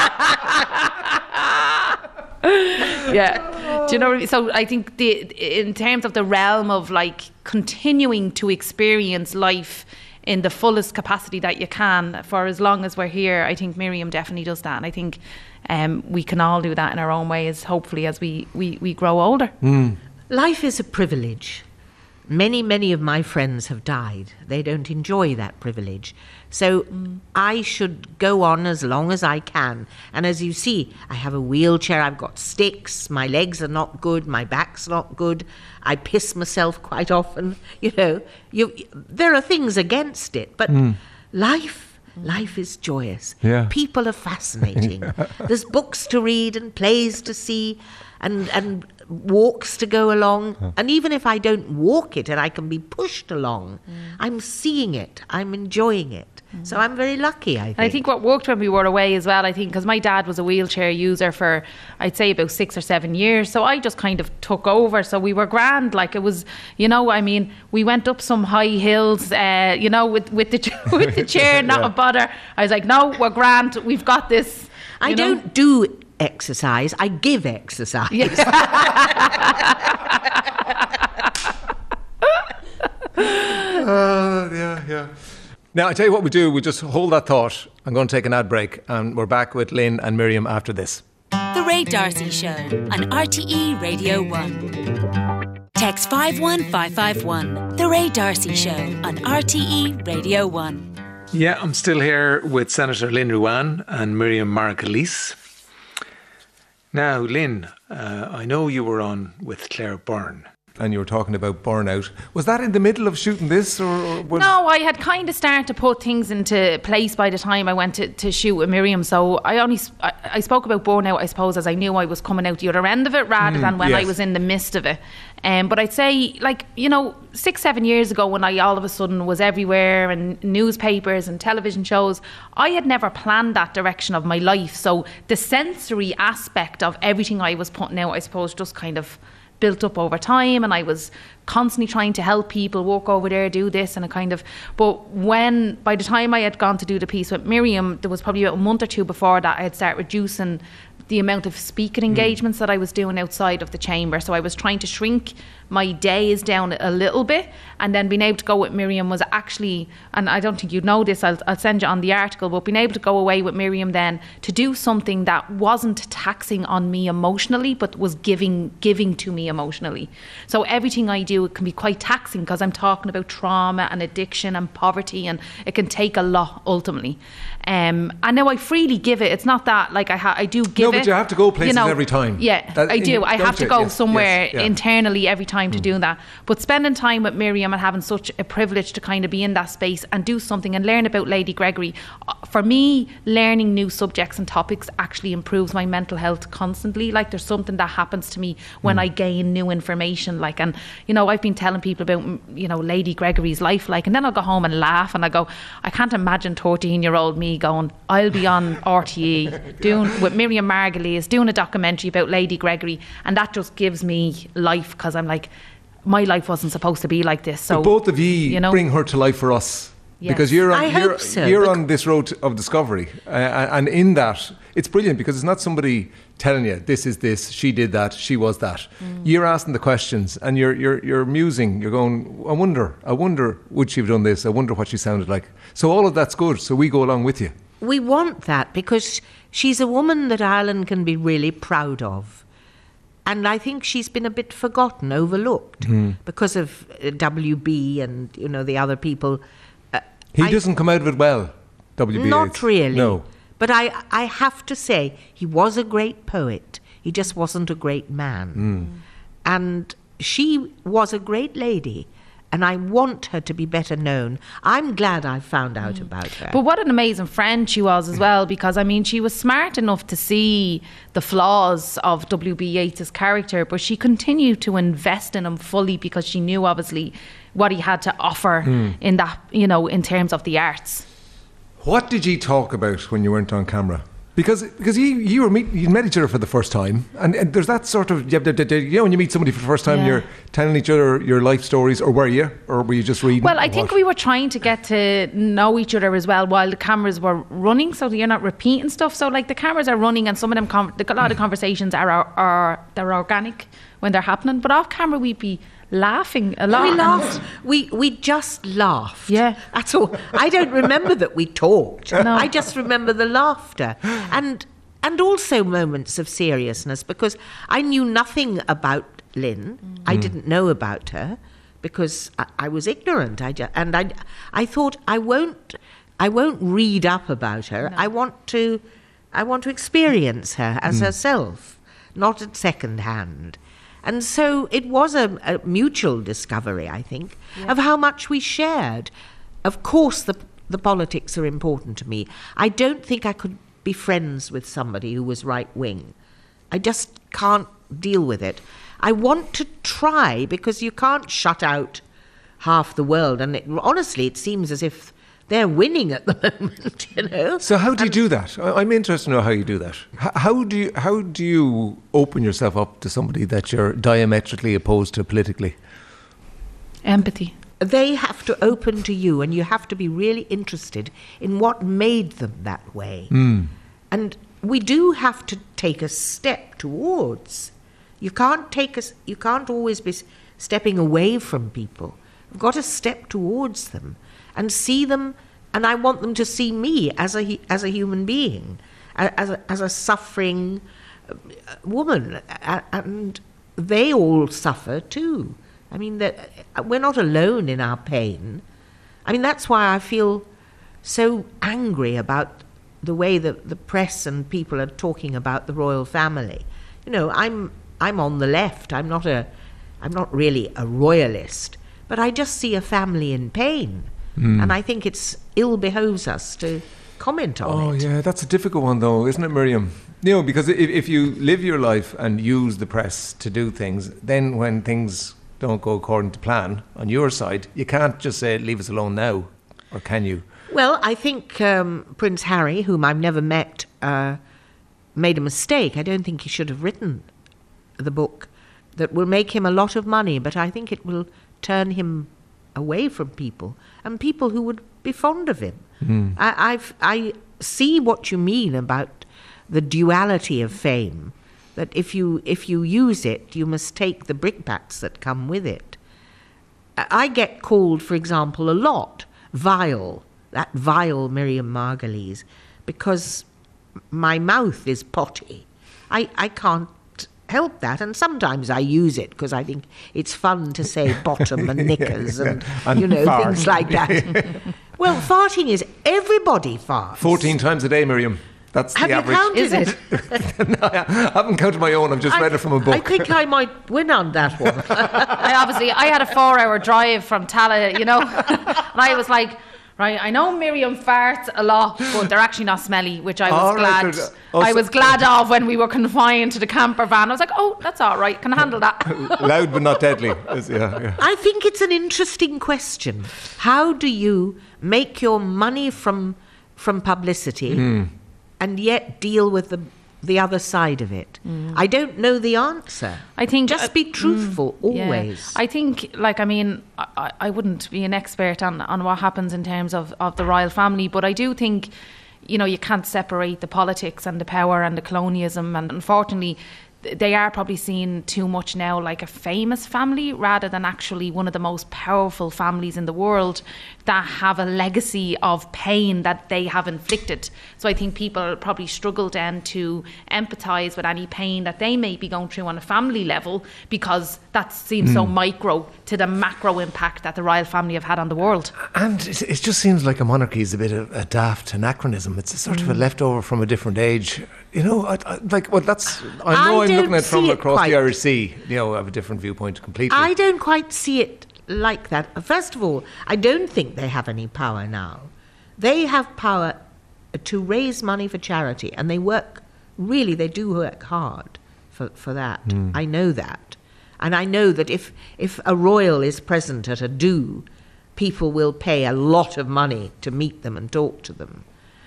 Yeah. Do you know what I mean? So I think the in terms of the realm of like continuing to experience life in the fullest capacity that you can for as long as we're here, I think Miriam definitely does that. And I think um, we can all do that in our own ways, hopefully, as we, we, we grow older. Mm. Life is a privilege. Many, many of my friends have died. They don't enjoy that privilege. So mm. I should go on as long as I can. And as you see, I have a wheelchair, I've got sticks, my legs are not good, my back's not good, I piss myself quite often. You know, you, there are things against it, but mm. life, life is joyous. Yeah. People are fascinating. There's books to read and plays to see and and walks to go along. Huh. And even if I don't walk it and I can be pushed along, mm. I'm seeing it, I'm enjoying it. Mm. So I'm very lucky, I think. And I think what worked when we were away as well, I think, because my dad was a wheelchair user for, I'd say, about six or seven years. So I just kind of took over. So we were grand. Like, it was, you know, I mean, we went up some high hills, uh, you know, with, with, the, with the chair, not yeah. a bother. I was like, no, we're grand. We've got this. I know? don't do exercise, I give exercise. Yeah. uh, yeah, yeah. Now, I tell you what we do, we just hold that thought. I'm going to take an ad break and we're back with Lynn and Miriam after this. The Ray D'Arcy Show on R T E Radio one. Text five one five five one. The Ray D'Arcy Show on R T E Radio one. Yeah, I'm still here with Senator Lynn Ruane and Miriam Margolyes. Now, Lynn, uh, I know you were on with Claire Byrne and you were talking about burnout. Was that in the middle of shooting this, or, or was No, I had kind of started to put things into place by the time I went to, to shoot with Miriam. So I only I, I spoke about burnout, I suppose, as I knew I was coming out the other end of it, rather mm, than when yes. I was in the midst of it. Um, but I'd say, like, you know, six, seven years ago, when I all of a sudden was everywhere and newspapers and television shows, I had never planned that direction of my life. So the sensory aspect of everything I was putting out, I suppose, just kind of built up over time, and I was constantly trying to help people, walk over there, do this, and a kind of. But when, by the time I had gone to do the piece with Miriam, there was probably about a month or two before that I had started reducing the amount of speaking engagements mm. that I was doing outside of the chamber. So I was trying to shrink my days down a little bit, and then being able to go with Miriam was actually, and I don't think you know this, I'll, I'll send you on the article, but being able to go away with Miriam then to do something that wasn't taxing on me emotionally, but was giving giving to me emotionally. So everything I do, it can be quite taxing because I'm talking about trauma and addiction and poverty, and it can take a lot ultimately. Um, and now I freely give it. It's not that like I ha- I do give no, it. No, but you have to go places you know, every time. Yeah, that, I do. I have to go yes, somewhere yes, yeah. internally every time mm. to do that. But spending time with Miriam and having such a privilege to kind of be in that space and do something and learn about Lady Gregory, for me, learning new subjects and topics actually improves my mental health constantly. Like there's something that happens to me when mm. I gain new information. Like, and you know, I've been telling people about, you know, Lady Gregory's life, like, and then I'll go home and laugh and I go, I can't imagine thirteen year old me going, I'll be on R T E doing with Miriam Margolyes doing a documentary about Lady Gregory, and that just gives me life because I'm like, my life wasn't supposed to be like this. So but both of you, you know, bring her to life for us. Yes. Because you're on, I you're, hope so, you're on this road of discovery, uh, and in that it's brilliant because it's not somebody telling you this is this, she did that, she was that. Mm. You're asking the questions and you're you're you're musing. You're going, I wonder, I wonder, would she have done this? I wonder what she sounded like. So all of that's good. So we go along with you. We want that because she's a woman that Ireland can be really proud of. And I think she's been a bit forgotten, overlooked mm. because of uh, W B and, you know, the other people. Uh, he I, doesn't come out of it well, W B. Not really. No. But I, I have to say, he was a great poet. He just wasn't a great man. Mm. And she was a great lady. And I want her to be better known. I'm glad I found out mm. about her. But what an amazing friend she was as well, because I mean she was smart enough to see the flaws of W B Yeats' character, but she continued to invest in him fully because she knew obviously what he had to offer mm. in that, you know, in terms of the arts. What did you talk about when you weren't on camera? Because because you you were meet, you met each other for the first time, and, and there's that sort of, you know, when you meet somebody for the first time, yeah. you're telling each other your life stories, or were you, or were you just reading? Well, I think what? we were trying to get to know each other as well while the cameras were running, so that you're not repeating stuff. So like the cameras are running, and some of them, com- a lot of conversations are, are are they're organic when they're happening, but off camera we'd be laughing a lot. We laughed. We we just laughed. Yeah, that's all. I don't remember that we talked. No. I just remember the laughter and and also moments of seriousness because I knew nothing about Lynn. Mm. I didn't know about her because I, I was ignorant. I just, and I I thought I won't I won't read up about her. No. I want to I want to experience her as mm. herself, not at second hand. And so it was a, a mutual discovery, I think, yeah. of how much we shared. Of course, the the politics are important to me. I don't think I could be friends with somebody who was right-wing. I just can't deal with it. I want to try, because you can't shut out half the world. And it, honestly, it seems as if they're winning at the moment, you know. So how do you and do that? I'm interested to know how you do that. How do you how do you open yourself up to somebody that you're diametrically opposed to politically? Empathy. They have to open to you, and you have to be really interested in what made them that way. Mm. And we do have to take a step towards. You can't take us. You can't always be stepping away from people. You've got to step towards them and see them, and I want them to see me as a as a human being, as a, as a suffering woman, and they all suffer too. I mean, that we're not alone in our pain. I mean, that's why I feel so angry about the way that the press and people are talking about the royal family. You know, I'm I'm on the left. I'm not a I'm not really a royalist, but I just see a family in pain. Mm. And I think it's ill behoves us to comment on oh, it. Oh, yeah, that's a difficult one, though, isn't it, Miriam? You know, because if, if you live your life and use the press to do things, then when things don't go according to plan on your side, you can't just say, leave us alone now, or can you? Well, I think um, Prince Harry, whom I've never met, uh, made a mistake. I don't think he should have written the book that will make him a lot of money, but I think it will turn him away from people and people who would be fond of him. Mm. I, I've, I see what you mean about the duality of fame, that if you if you use it, you must take the brickbats that come with it. I get called, for example, a lot, vile, that vile Miriam Margolyes, because my mouth is potty. I, I can't help that, and sometimes I use it because I think it's fun to say bottom and knickers and, and, you know, fart. Things like that. Well, farting is, everybody farts. fourteen times a day, Miriam. That's Have the you average. counted Is it? it? No, I haven't counted my own. I've just I, read it from a book. I think I might win on that one. I obviously, I had a four-hour drive from Tala, you know, and I was like, right, I know Miriam farts a lot, but they're actually not smelly, which I was all glad. Right, oh, I was glad of when we were confined to the camper van. I was like, oh, that's all right, can handle that. Loud but not deadly. Yeah, yeah. I think it's an interesting question. How do you make your money from from publicity mm. and yet deal with the the other side of it? Mm. I don't know the answer. I think just uh, be truthful mm, always. Yeah. I think, like, I mean, I, I wouldn't be an expert on, on what happens in terms of, of the royal family, but I do think, you know, you can't separate the politics and the power and the colonialism, and unfortunately they are probably seen too much now like a famous family rather than actually one of the most powerful families in the world that have a legacy of pain that they have inflicted. So I think people probably struggle then to empathise with any pain that they may be going through on a family level, because that seems mm. so micro to the macro impact that the royal family have had on the world. And it just seems like a monarchy is a bit of a daft anachronism. It's a sort mm. of a leftover from a different age. You know, I, I, like, well, that's, I know I I'm looking at it from across quite. the Irish Sea. You know, I have a different viewpoint completely. I don't quite see it like that. First of all, I don't think they have any power now. They have power to raise money for charity, and they work, really, they do work hard for, for that. Mm. I know that. And I know that if, if a royal is present at a do, people will pay a lot of money to meet them and talk to them.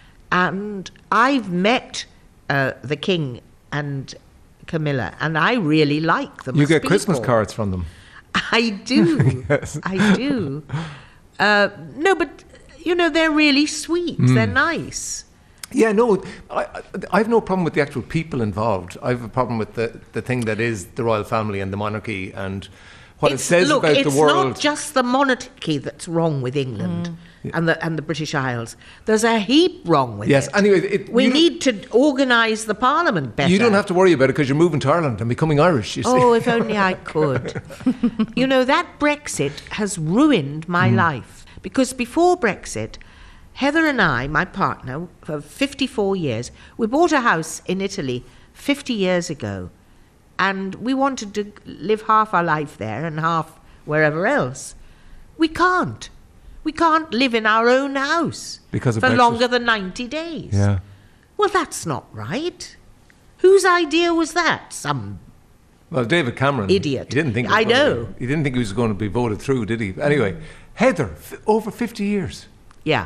And I've met uh, the King and Camilla, and I really like them. You as get people. Christmas cards from them. I do. Yes. I do. Uh, no, but, you know, they're really sweet. Mm. They're nice. Yeah, no, I, I have no problem with the actual people involved. I have a problem with the, the thing that is the royal family and the monarchy and what it's, it says look, about the world. It's not just the monarchy that's wrong with England Mm. yeah. and the and the British Isles. There's a heap wrong with yes, it. Yes, anyway. It, we need to organise the Parliament better. You don't have to worry about it because you're moving to Ireland and becoming Irish, you see. Oh, if only I could. You know, that Brexit has ruined my mm. life, because before Brexit, Heather and I, my partner, for fifty-four years, we bought a house in Italy fifty years ago, and we wanted to live half our life there and half wherever else. We can't. We can't live in our own house because of for Brexit. longer than ninety days. Yeah. Well, that's not right. Whose idea was that? Some Well, David Cameron. Idiot. He didn't think it was I going know. To be, he didn't think he was going to be voted through, did he? Anyway, Heather, f- over fifty years. Yeah.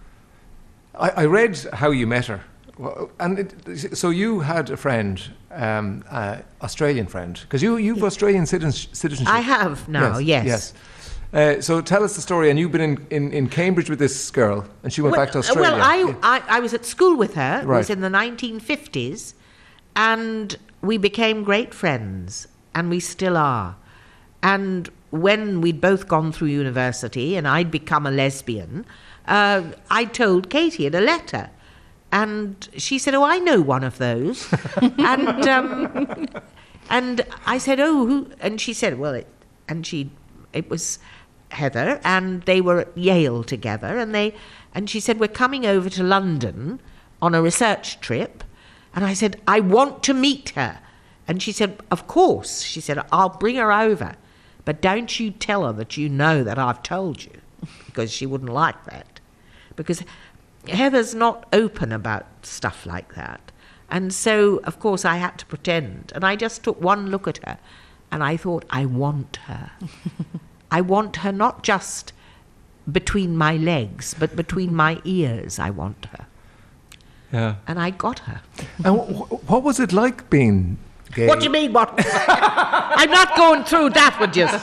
I, I read how you met her. Well, and it, so you had a friend, um, uh, Australian friend, because you, you've Australian citizenship. I have now, yes. Yes. yes. Uh, so tell us the story. And you've been in, in, in Cambridge with this girl, and she went well, back to Australia. Well, I, yeah. I, I was at school with her. It right. was in the nineteen fifties, and we became great friends, and we still are. And when we'd both gone through university and I'd become a lesbian, uh, I told Katie in a letter. And she said, oh, I know one of those. and um, and I said, oh, who? And she said, well, it, and she, it was Heather, and they were at Yale together. And they, and she said, we're coming over to London on a research trip. And I said, I want to meet her. And she said, of course. She said, I'll bring her over. But don't you tell her that you know that I've told you, because she wouldn't like that. Because Heather's not open about stuff like that. And so, of course, I had to pretend. And I just took one look at her and I thought, I want her. I want her not just between my legs, but between my ears. I want her. Yeah. And I got her. And wh- what was it like being gay? What do you mean, what? I'm not going through that with you.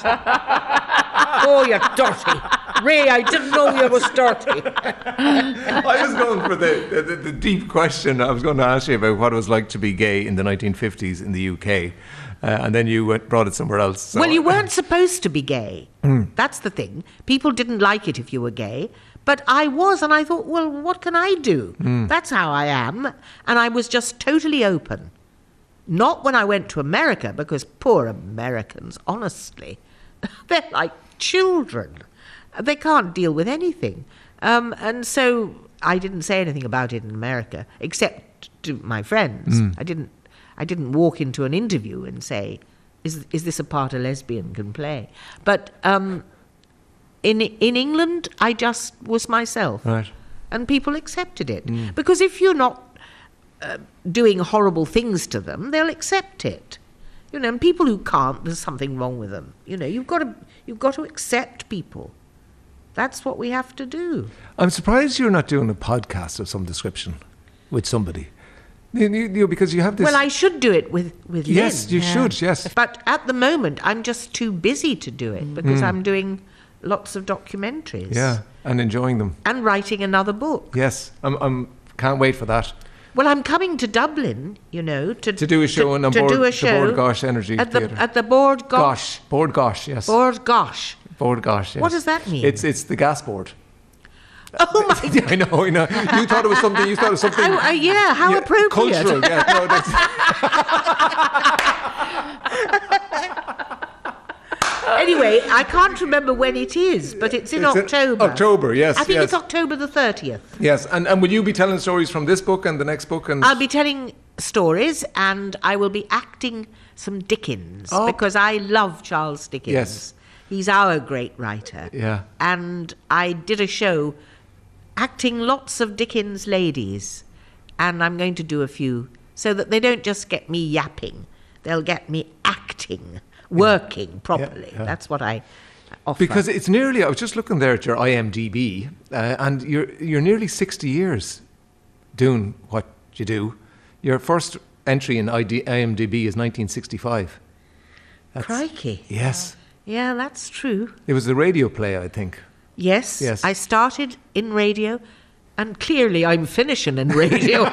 Oh, you're dirty. Ray, I didn't know you was dirty. I was going for the, the, the deep question. I was going to ask you about what it was like to be gay in the nineteen fifties in the U K. Uh, and then you went, brought it somewhere else. So. Well, you weren't supposed to be gay. Mm. That's the thing. People didn't like it if you were gay. But I was, and I thought, well, what can I do? Mm. That's how I am. And I was just totally open. Not when I went to America, because poor Americans, honestly, they're like children. They can't deal with anything. Um, and so I didn't say anything about it in America, except to my friends. Mm. I didn't I didn't walk into an interview and say, is is this a part a lesbian can play? But um, in in England, I just was myself. Right. And people accepted it. Mm. Because if you're not uh, doing horrible things to them, they'll accept it. You know, and people who can't, there's something wrong with them. You know, you've got to you've got to accept people. That's what we have to do. I'm surprised you're not doing a podcast of some description with somebody. You, you, you, because you have this... Well, I should do it with, with Lynn. Yes, you yeah. should, yes. But at the moment, I'm just too busy to do it because mm. I'm doing lots of documentaries. Yeah, and enjoying them. And writing another book. Yes, I'm, I'm can't wait for that. Well, I'm coming to Dublin, you know, to to do a show to, on to board, do a show the Bord Gosh Energy at the Theatre. at the Bord Gosh. Gosh, Bord Gosh, yes. Bord Gosh. Bord Gosh, yes. What does that mean? It's it's the gas board. Oh my God. I know, I know. You thought it was something. You thought it was something. Oh, uh, yeah, how yeah, appropriate. Cultural, yeah. No, that's Anyway, I can't remember when it is, but it's in it's October. In October, yes. I think yes. it's October the thirtieth. Yes, and, and will you be telling stories from this book and the next book? And I'll be telling stories, and I will be acting some Dickens, oh. because I love Charles Dickens. Yes. He's our great writer. Yeah. And I did a show acting lots of Dickens ladies, and I'm going to do a few so that they don't just get me yapping. They'll get me acting, working yeah. properly. Yeah, yeah. That's what I offer. Because it's nearly, I was just looking there at your I M D B, uh, and you're you're nearly sixty years doing what you do. Your first entry in I M D B is nineteen sixty-five. That's, Crikey. Yes. Yeah, that's true. It was a radio play, I think. Yes, yes. I started in radio, and clearly I'm finishing in radio.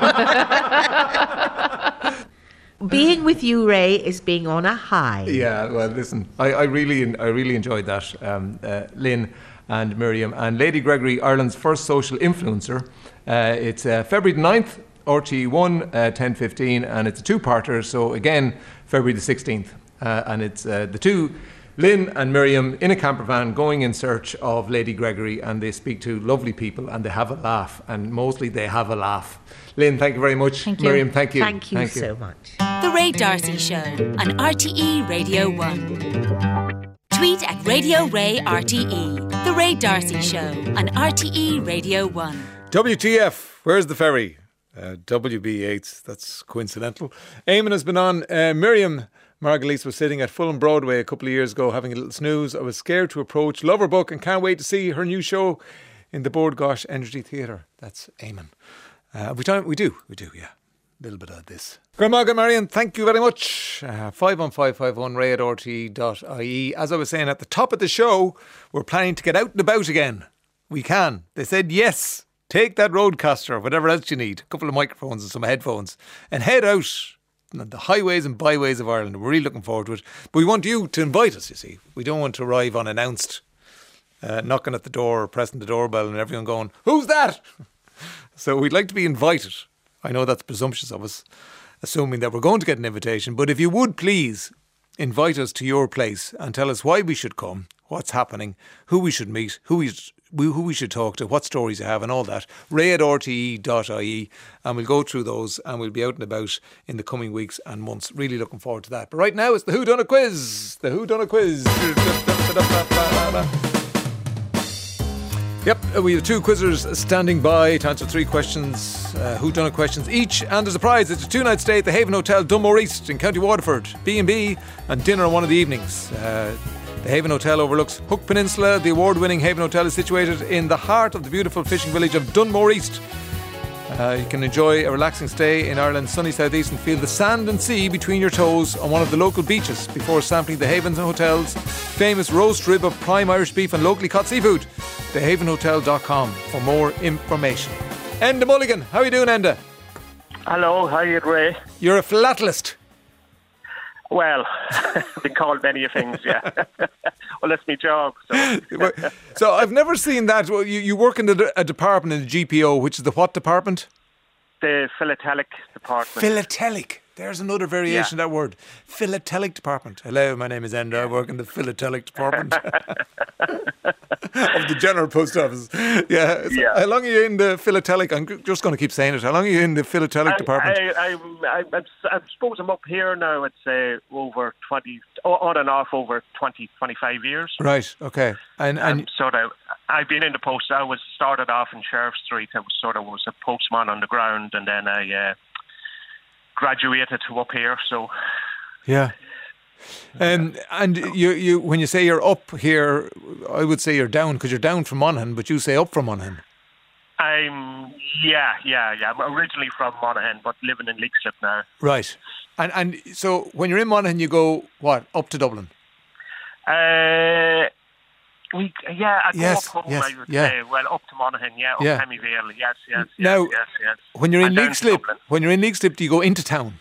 Being with you, Ray, is being on a high. Yeah, well, listen, I, I really I really enjoyed that. Um, uh, Lynn and Miriam and Lady Gregory, Ireland's first social influencer. Uh, it's uh, February the ninth, R T E one, uh, ten fifteen, and it's a two-parter, so again, February the sixteenth. Uh, and it's uh, the two... Lynn and Miriam in a camper van going in search of Lady Gregory, and they speak to lovely people and they have a laugh, and mostly they have a laugh. Lynn, thank you very much. Thank you. Miriam, thank you. Thank you thank so you. much. The Ray D'Arcy Show on R T E Radio one. Tweet at Radio Ray R T E. The Ray D'Arcy Show on R T E Radio one. W T F, where's the ferry? Uh, W B Yates, that's coincidental. Eamon has been on. Uh, Miriam Margulies was sitting at Fulham Broadway a couple of years ago having a little snooze. I was scared to approach. Love her book and can't wait to see her new show in the Bord Gosh Energy Theatre. That's Eamon. Uh, we, time, we do, we do, yeah. A little bit of this. Grandma Marion, thank you very much. Uh, five one five five one ray at r t e dot i e. As I was saying at the top of the show, we're planning to get out and about again. We can. They said yes. Take that roadcaster, whatever else you need, a couple of microphones and some headphones, and head out the highways and byways of Ireland. We're really looking forward to it. But we want you to invite us, you see. We don't want to arrive unannounced, uh, knocking at the door or pressing the doorbell and everyone going, who's that? So we'd like to be invited. I know that's presumptuous of us, assuming that we're going to get an invitation. But if you would please invite us to your place and tell us why we should come, what's happening, who we should meet, who we who we should talk to, what stories you have and all that. Ray at R T E dot I E, and we'll go through those and we'll be out and about in the coming weeks and months. Really looking forward to that. But right now it's the Who Done It Quiz. The Who Done It Quiz. Yep, we have two quizzers standing by to answer three questions, uh, Who Done It questions each, and there's a prize. It's a two-night stay at the Haven Hotel, Dunmore East in County Waterford, B and B, and dinner on one of the evenings. Uh, The Haven Hotel overlooks Hook Peninsula. The award-winning Haven Hotel is situated in the heart of the beautiful fishing village of Dunmore East. Uh, you can enjoy a relaxing stay in Ireland's sunny southeast and feel the sand and sea between your toes on one of the local beaches before sampling the Haven Hotel's famous roast rib of prime Irish beef and locally caught seafood. the haven hotel dot com for more information. Enda Mulligan, how are you doing, Enda? Hello, how are you, Ray? You're a philatelist. Well, I've been called many things, yeah. Well, that's my job. So, so I've never seen that. Well, you, you work in a, a department in the G P O, which is the what department? The philatelic department. Philatelic. There's another variation yeah. of that word. Philatelic department. Hello, my name is Enda. I work in the philatelic department of the General Post Office. Yeah. So yeah. How long are you in the philatelic? I'm just going to keep saying it. How long are you in the philatelic I, department? I, I, I, I, I suppose I'm up here now, I'd say, over twenty, on and off over twenty, twenty-five years. Right, okay. And, and um, sort of, I've been in the post. I was started off in Sheriff Street. I was sort of was a postman on the ground, and then I... Uh, graduated to up here, so yeah. Um, and you, you, when you say you're up here, I would say you're down because you're down from Monaghan, but you say up from Monaghan. I'm yeah, yeah, yeah. I'm originally from Monaghan, but living in Leixlip now. Right, and and so when you're in Monaghan, you go what up to Dublin? Uh, we yeah, I go yes, up home. yes, I would yeah. say, well, up to Monaghan, yeah, up yeah. Hemyvale, yes, yes, yes, now, yes, yes. When you're in And down to Leixlip, Dublin. when you're in Leixlip, do you go into town?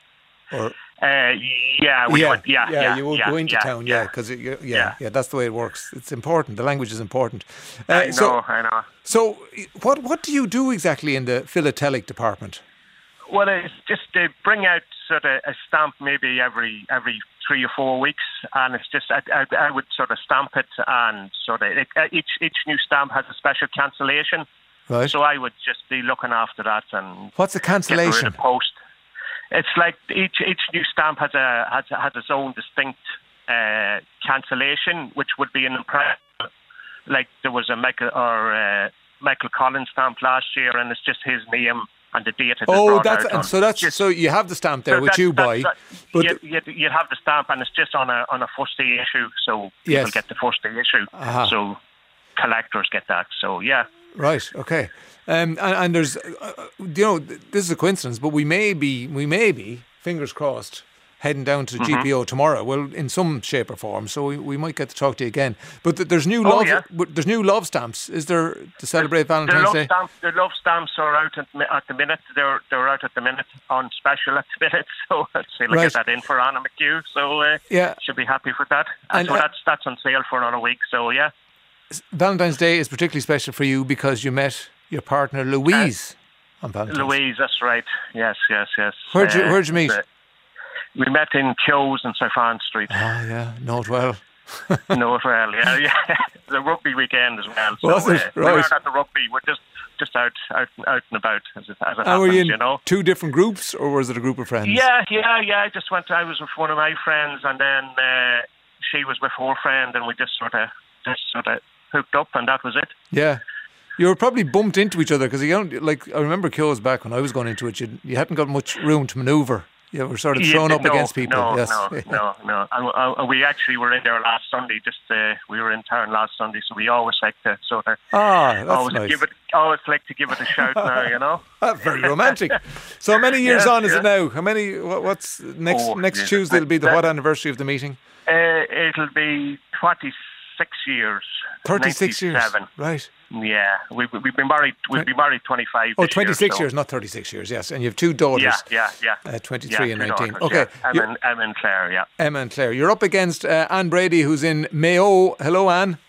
Or Uh, yeah, we yeah, would, yeah, yeah, yeah, you would yeah, go into yeah, town, yeah, because yeah, yeah, yeah, yeah, that's the way it works. It's important. The language is important. Uh, I know, so, I know. So, what what do you do exactly in the philatelic department? Well, it's just they bring out sort of a stamp maybe every every three or four weeks, and it's just I, I, I would sort of stamp it, and sort of it, each each new stamp has a special cancellation. Right. So I would just be looking after that and what's a cancellation? Get rid of post. It's like each each new stamp has a has has its own distinct uh, cancellation, which would be an impression. Like there was a Michael or uh, Michael Collins stamp last year, and it's just his name and the date. It oh, brought that's out and on. so that's just, so you have the stamp there so which you buy, that, but you you you have the stamp, and it's just on a on a first day issue, so people yes. get the first day issue. Uh-huh. So collectors get that. So yeah. Right. Okay. Um, and, and there's, uh, you know, this is a coincidence, but we may be, we may be, fingers crossed, heading down to the mm-hmm. G P O tomorrow. Well, in some shape or form, so we, we might get to talk to you again. But th- there's new oh, love, yeah. there's new love stamps. Is there to celebrate Valentine's the love Day? Stamps, the love stamps are out at, at the minute. They're they're out at the minute on special at the minute. So I'd say look right. at that in for Anna McHugh. So uh, yeah, should be happy for that. And, and so uh, that's that's on sale for another week. So yeah. Valentine's Day is particularly special for you because you met your partner Louise uh, on Valentine's. Louise, that's right. Yes, yes, yes. Where'd you uh, Where'd you meet? Uh, we met in Kyo's in South Anne Street. Ah, yeah, know it well. know it well, yeah, yeah. The rugby weekend as well. So, Was it? Uh, right. We weren't at the rugby. We're just just out out out and about as it, as it and happens, were you in you know. two different groups, or was it a group of friends? Yeah, yeah, yeah. I just went. I was with one of my friends, and then uh, she was with her friend, and we just sort of just sort of hooked up, and that was it. Yeah. You were probably bumped into each other because you don't like. I remember Kyo's back when I was going into it. You, you hadn't got much room to manoeuvre. You were sort of thrown yeah, up no, against people. No, yes. no, no, no. And, uh, we actually were in there last Sunday. Just uh, we were in town last Sunday, so we always like to sort of ah, that's always nice. give it. Always like to give it a shout now, you know. That's very romantic. So how many years yeah, on is yeah. it now? How many? What, what's next? Oh, next yeah. Tuesday will be the that, what anniversary of the meeting? Uh, it'll be twenty-six years. Thirty-six years. ninety-seven. Right. Yeah, we, we've been married. We've been married twenty-five. Oh, this twenty-six year, so. years, not thirty-six years. Yes, and you have two daughters. Yeah, yeah, yeah. Uh, twenty-three yeah, and two nineteen. daughters, Okay, yeah. Emma, and, Emma and Claire. Yeah. Emma and Claire. You're up against uh, Anne Brady, who's in Mayo. Hello, Anne.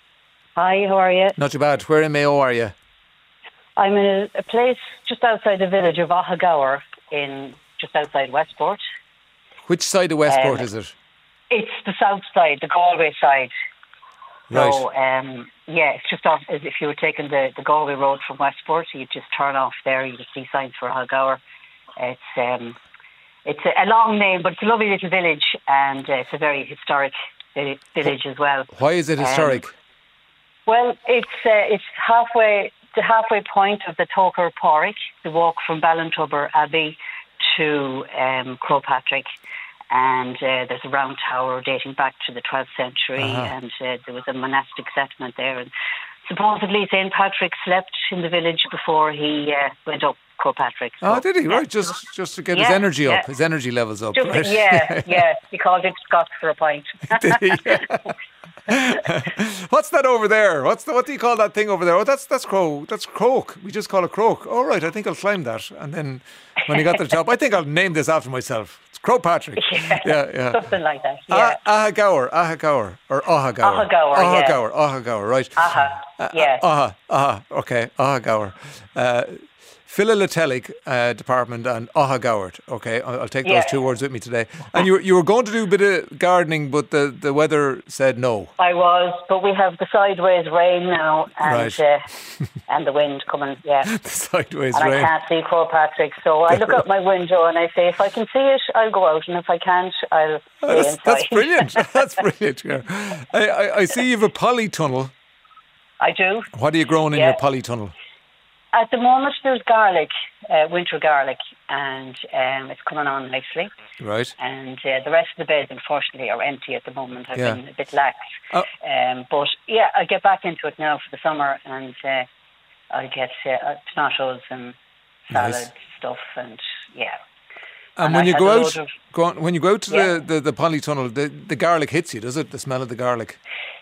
Hi, how are you? Not too bad. Where in Mayo are you? I'm in a, a place just outside the village of Ahagower, in just outside Westport. Which side of Westport Um, is it? It's the south side, the Galway side. So, Right. um, yeah, it's just off, as if you were taking the, the Galway Road from Westport, so you just turn off there, you just see signs for Ahagower. It's um, it's a, a long name, but it's a lovely little village, and uh, it's a very historic vi- village as well. Why is it historic? Um, well, it's uh, it's halfway the halfway point of the Tócar Pádraig, the walk from Ballintubber Abbey to um, Crowpatrick. And uh, there's a round tower dating back to the twelfth century, Uh-huh. and uh, there was a monastic settlement there. And supposedly Saint Patrick slept in the village before he uh, went up Crowpatrick. Oh, So, did he? yeah. Right, just just to get his Yeah, energy up, yeah. his energy levels up. Just, Right? yeah, yeah. He called it Scots for a pint. Did he? What's that over there? What's the, what do you call that thing over there? Oh, that's that's crow. That's croak. We just call it croak. All right, I think I'll climb that. And then when you got to the top, I think I'll name this after myself. It's Crowpatrick. Yeah, yeah, yeah. Something like that. Yeah. Ah, Ahagower, Ahagower, or Ahagower. Ahagower, yeah. Ahagower, Ahagower, right. Aha. Yeah. Aha, aha, okay, Ahagower. Uh, Philatelic uh, department and Ahagowert. Okay, I'll, I'll take Yeah. those two words with me today. And you were, you were going to do a bit of gardening, but the, the weather said no. I was, but we have the sideways rain now, and Right. uh, and the wind coming. Yeah. The sideways And rain. I can't see Crowpatrick, so I look out my window and I say, if I can see it, I'll go out, and if I can't, I'll stay Oh, that's, inside. that's brilliant. That's brilliant. Yeah. I, I, I see you have a polytunnel. I do. What are you growing in Yeah. your polytunnel? At the moment, there's garlic, uh, winter garlic, and um, it's coming on nicely. Right. And uh, the rest of the beds, unfortunately, are empty at the moment. I've Yeah. been a bit lax. Oh. Um, but yeah, I'll get back into it now for the summer, and uh, I'll get uh, tomatoes and salad Nice. stuff, and yeah. And, And when I you had go a out, load of- go on, when you go out to Yeah. the, the, the polytunnel, the, the garlic hits you, does it? The smell of the garlic.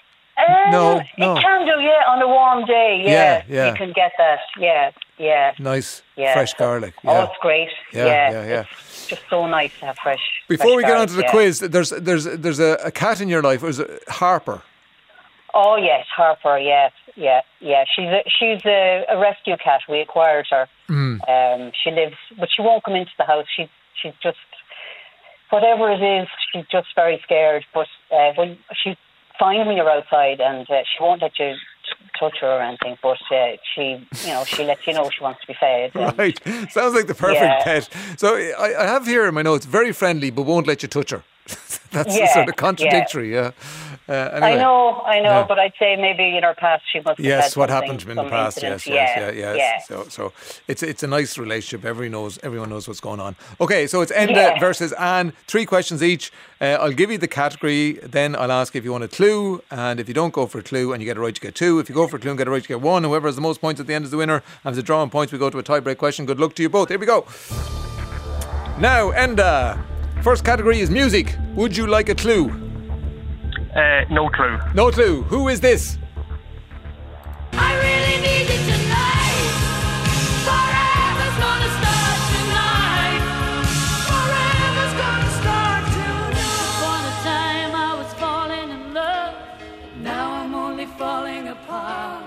Uh, No, no. It can do, yeah, on a warm day, yeah. Yeah, yeah. You can get that, yeah, yeah. Nice, Yeah. fresh garlic. Oh, Yeah. it's great. Yeah, Yeah, yeah, yeah. It's just so nice to have fresh. Before fresh we get on to garlic, the yeah. quiz, there's there's there's a, a cat in your life. It was a Harper. Oh yes, Harper. Yeah, yeah, yeah. She's a, she's a, a rescue cat. We acquired her. Mm. Um, she lives, but she won't come into the house. She she's just whatever it is. She's just very scared. But uh, when she's fine when you're outside, and uh, she won't let you t- touch her or anything. But uh, she, you know, she lets you know she wants to be fed. and- Right. Sounds like the perfect Yeah. pet. So I, I have here in my notes, very friendly, but won't let you touch her. That's Yeah, sort of contradictory, yeah. Uh, anyway. I know, I know, Yeah. but I'd say maybe in her past she must have Yes, had what something, happened to me in the some past? incident. Yes, yes, yeah, yeah, yes. yeah. So, so it's it's a nice relationship. Everyone knows, everyone knows what's going on. Okay, so it's Enda Yeah. versus Anne. Three questions each. Uh, I'll give you the category. Then I'll ask if you want a clue, and if you don't go for a clue and you get it right, you get two. If you go for a clue and get it right, you get one. Whoever has the most points at the end is the winner. And as a draw on points, we go to a tie-break question. Good luck to you both. Here we go. Now, Enda. First category is music. Would you like a clue? Uh, no clue. No clue. Who is this? I really need you tonight. Forever's gonna start tonight. Forever's gonna start tonight. Upon a time I was falling in love. Now I'm only falling apart.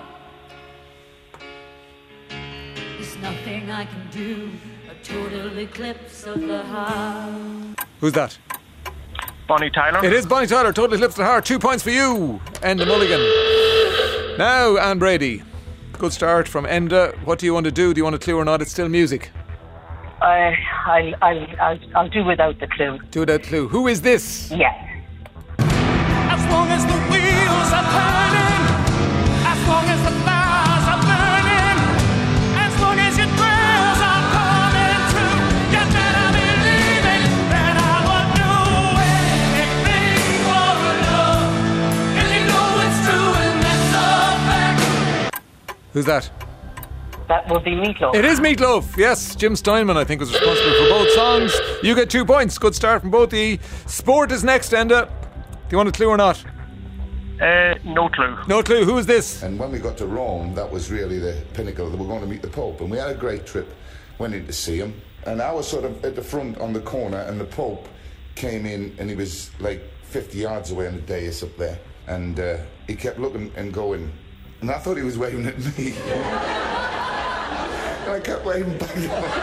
There's nothing I can do. A total eclipse of the heart. Who's that? Bonnie Tyler. It is Bonnie Tyler, Totally Eclipse the Heart. Two points for you. Enda Mulligan. Now, Anne Brady. Good start from Enda. What do you want to do? Do you want a clue or not? It's still music. I, I'll, I'll, I'll, I'll do without the clue. Do without clue. Who is this? Yeah. As long as the wheels are turning, as long as the fires are burning, as long as your prayers are coming true, you better believe it, that I will do anything for love. And you know it's true and that's a fact. Who's that? That would be Meatloaf. It is Meatloaf. Yes, Jim Steinman, I think, was responsible for both songs. You get two points. Good start from both of you. Sport is next, Enda. Do you want a clue or not? Uh, no clue. No clue. Who is this? And when we got to Rome, that was really the pinnacle. We were going to meet the Pope, and we had a great trip. Went in to see him, and I was sort of at the front on the corner, and the Pope came in, and he was like fifty yards away on the dais up there, and uh, he kept looking and going, and I thought he was waving at me, and I kept waving back.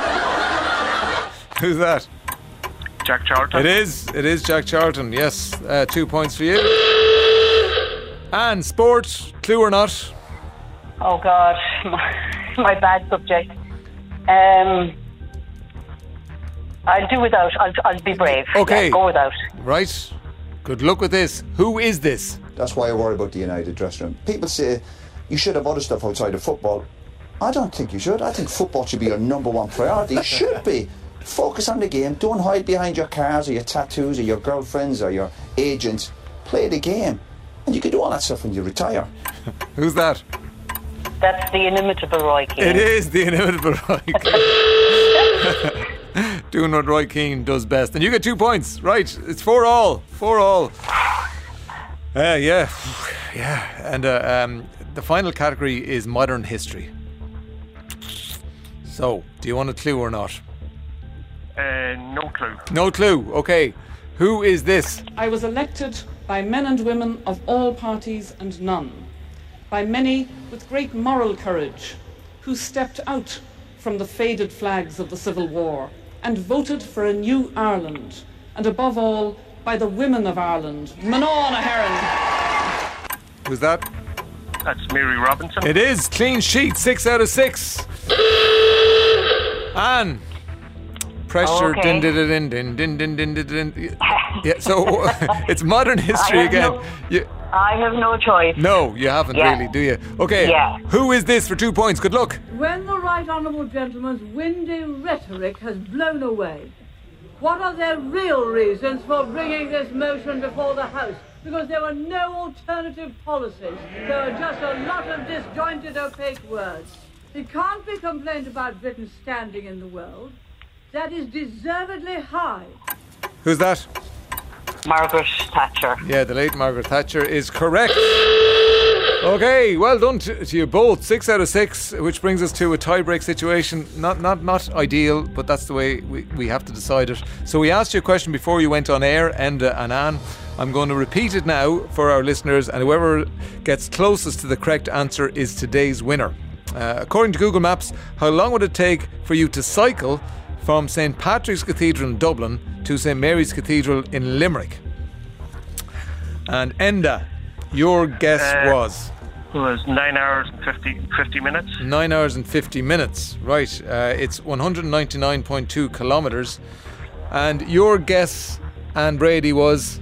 Who's that? Jack Charlton. It is. It is Jack Charlton. Yes. Uh, two points for you. Anne, sport, clue or not? Oh God, my, my bad subject. Um, I'll do without. I'll, I'll be brave. Okay. Yeah, go without. Right. Good luck with this. Who is this? That's why I worry about the United dressing room. People say you should have other stuff outside of football. I don't think you should. I think football should be your number one priority. It should be. Focus on the game. Don't hide behind your cars or your tattoos or your girlfriends or your agents. Play the game. And you can do all that stuff when you retire. Who's that? That's the inimitable Roy Keane. It is the inimitable Roy Keane. Doing what Roy Keane does best. And you get two points. Right. It's four all. Four all. Uh, yeah. Yeah. And uh, um, the final category is modern history. So, do you want a clue or not? Uh, no clue. No clue. Okay. Who is this? I was elected by men and women of all parties and none, by many with great moral courage, who stepped out from the faded flags of the Civil War and voted for a new Ireland, and above all, by the women of Ireland. Manon Heron. Who's that? That's Mary Robinson. It is. Clean sheet. Six out of six. Anne. Pressure. Okay. Din, din, din, din, din, din, din, din, din. Yeah, so it's modern history I have again. no- You, I have no choice. no, you haven't Yeah. really, do you? Okay. Yeah. Who is this for two points? Good luck. When the Right Honourable Gentleman's windy rhetoric has blown away, what are their real reasons for bringing this motion before the House? Because there were no alternative policies. There were just a lot of disjointed, opaque words. It can't be complained about Britain's standing in the world. That is deservedly high. Who's that? Margaret Thatcher. Yeah, the late Margaret Thatcher is correct. Okay, well done to, to you both. Six out of six, which brings us to a tie-break situation. Not not not ideal, but that's the way we, we have to decide it. So we asked you a question before you went on air, Enda and Anne. I'm going to repeat it now for our listeners, and whoever gets closest to the correct answer is today's winner. Uh, according to Google Maps, how long would it take for you to cycle from Saint Patrick's Cathedral in Dublin to Saint Mary's Cathedral in Limerick? And Enda, your guess Uh, was? It was nine hours and fifty, fifty minutes. Nine hours and fifty minutes. Right, uh, it's one hundred ninety-nine point two kilometres. And your guess, Anne Brady, was?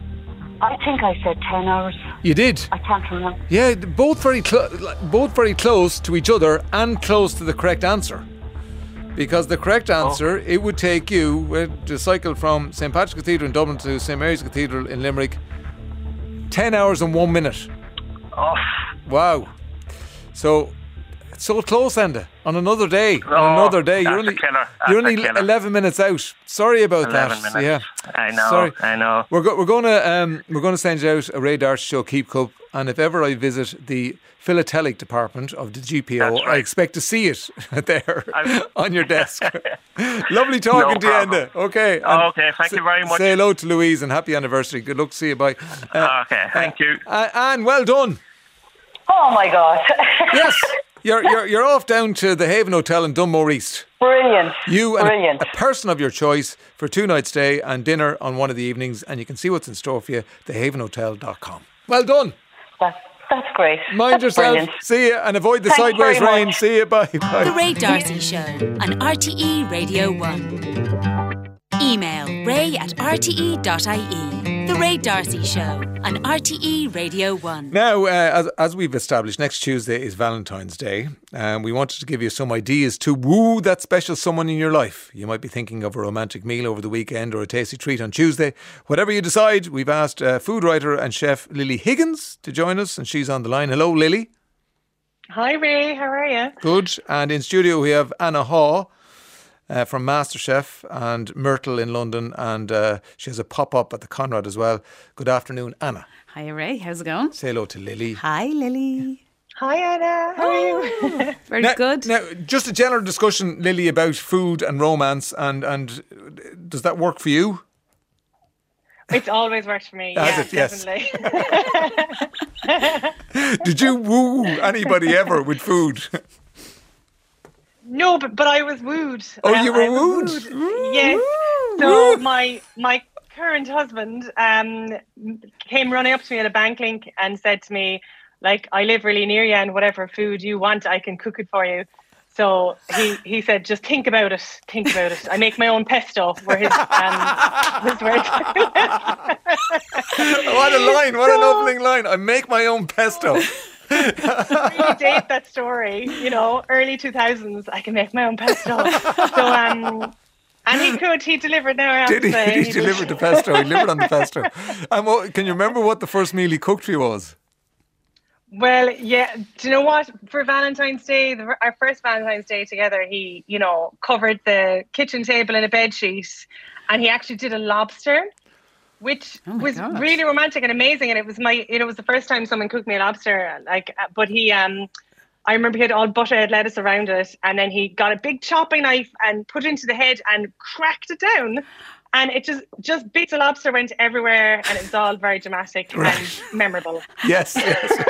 I think I said ten hours. You did? I can't remember. Yeah, both very, clo- both very close to each other and close to the correct answer. Because the correct answer, oh. it would take you uh, to cycle from Saint Patrick's Cathedral in Dublin to Saint Mary's Cathedral in Limerick, ten hours and one minute. Oh. Wow. So, it's so close, Enda. On another day. Oh, on another day. that's You're a only, killer. That's you're a only killer. eleven minutes out. Sorry about eleven that. minutes. Yeah. I know. Sorry. I know. We're, go- we're going to um, we're going to send you out a Ray Darcy Show Keep Cup, and if ever I visit the philatelic department of the G P O, That's right. I expect to see it there I'm- on your desk. Lovely talking No to you, problem. Enda. Okay. Oh, and okay, thank s- you very much. Say hello to Louise and happy anniversary. Good luck to see you. Bye. Uh, okay, thank you. Uh, Anne, well done. Oh my God. Yes. You're, you're you're off down to the Haven Hotel in Dunmore East. Brilliant. You and Brilliant. a, a person of your choice for two nights stay and dinner on one of the evenings, and you can see what's in store for you, the haven hotel dot com. Well done. That, that's great. Mind That's yourself. brilliant. See you, and avoid the Thanks sideways very rain. much. See you. Bye. Bye. The Ray Darcy Show on R T E Radio one. Email ray at r t e dot i e. The Ray Darcy Show on R T E Radio one. Now, uh, as, as we've established, next Tuesday is Valentine's Day, and we wanted to give you some ideas to woo that special someone in your life. You might be thinking of a romantic meal over the weekend or a tasty treat on Tuesday. Whatever you decide, we've asked uh, food writer and chef Lily Higgins to join us, and she's on the line. Hello, Lily. Hi, Ray. How are you? Good. And in studio we have Anna Haw uh, from MasterChef and Myrtle in London, and uh, she has a pop-up at the Conrad as well. Good afternoon, Anna. Hi, Ray. How's it going? Say hello to Lily. Hi, Lily. Hi, Anna. How are you? Very now, good. Now, just a general discussion, Lily, about food and romance, and, and does that work for you? It's always worked for me. Has yeah, it? Yes. definitely. Did you woo anybody ever with food? No, but, but I was wooed. Oh, Um, you were I was wooed? wooed. Yes. So my my current husband um, came running up to me at a bank link and said to me, like, I live really near you and whatever food you want, I can cook it for you. So he, he said, just think about it, think about it. I make my own pesto, were his, um, his words. What a line, what an opening line. I make my own pesto. Really date that story, you know, early two thousands, I can make my own pesto. So, um, and he could, he delivered now, I have Did to he? say. He He delivered did. the pesto. He delivered on the pesto. And what, can you remember what the first meal he cooked for you was? Well, yeah. Do you know what? For Valentine's Day, the, our first Valentine's Day together, he, you know, covered the kitchen table in a bed sheet, and he actually did a lobster, which Oh my was gosh. really romantic and amazing. And it was my, you know, it was the first time someone cooked me a lobster. Like, uh, but he, um, I remember he had all butter, had lettuce around it, and then he got a big chopping knife and put it into the head and cracked it down. And it just, just bits of lobster went everywhere, and it was all very dramatic and memorable. Yes, yes.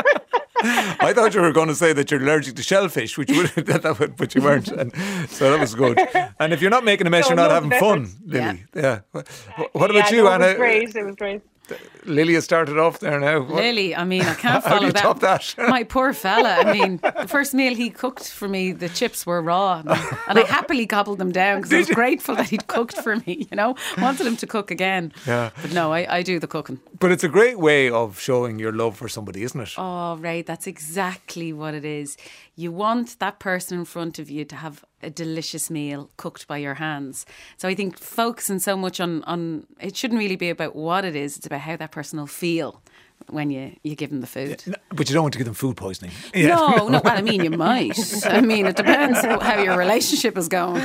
I thought you were going to say that you're allergic to shellfish, which would, that, that would, but you weren't. And so that was good. And if you're not making a mess, So you're not loads having of fun, efforts. Lily. Yeah. What, what about Yeah, you, no, Anna? It was great. It was great. Lily has started off there now. What- Lily, I mean, I can't How do follow you that. top that? My poor fella. I mean, the first meal he cooked for me, the chips were raw, and, and I happily gobbled them down because I was grateful that he'd cooked for me. You know, wanted him to cook again. Yeah. But no, I, I do the cooking. But it's a great way of showing your love for somebody, isn't it? Oh, right, that's exactly what it is. You want that person in front of you to have a delicious meal cooked by your hands. So I think focusing so much on, on it shouldn't really be about what it is, it's about how that person will feel when you, you give them the food. But you don't want to give them food poisoning. No, no, well, I mean, you might. I mean, it depends how your relationship is going.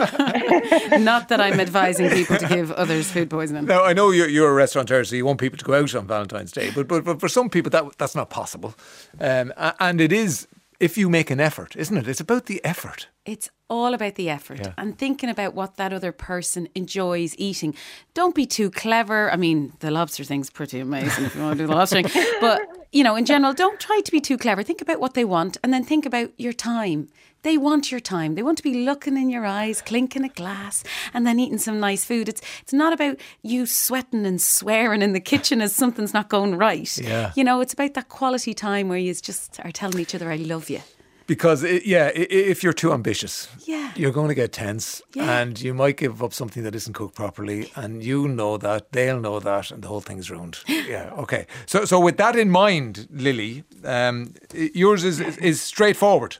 Not that I'm advising people to give others food poisoning. Now, I know you're, you're a restaurateur, so you want people to go out on Valentine's Day, but but, but for some people that that's not possible. Um, a- and it is, if you make an effort, isn't it? It's about the effort. It's all about the effort Yeah. and thinking about what that other person enjoys eating. Don't be too clever. I mean, the lobster thing's pretty amazing if you want to do the lobster thing. But, you know, in general, don't try to be too clever. Think about what they want and then think about your time. They want your time. They want to be looking in your eyes, clinking a glass and then eating some nice food. It's it's not about you sweating and swearing in the kitchen as something's not going right. Yeah. You know, it's about that quality time where you just are telling each other, I love you. Because, it, yeah, i- if you're too ambitious, Yeah. you're going to get tense Yeah. and you might give up something that isn't cooked properly and you know that, they'll know that, and the whole thing's ruined. Yeah, okay. So so with that in mind, Lily, um, i- yours is, is, is straightforward.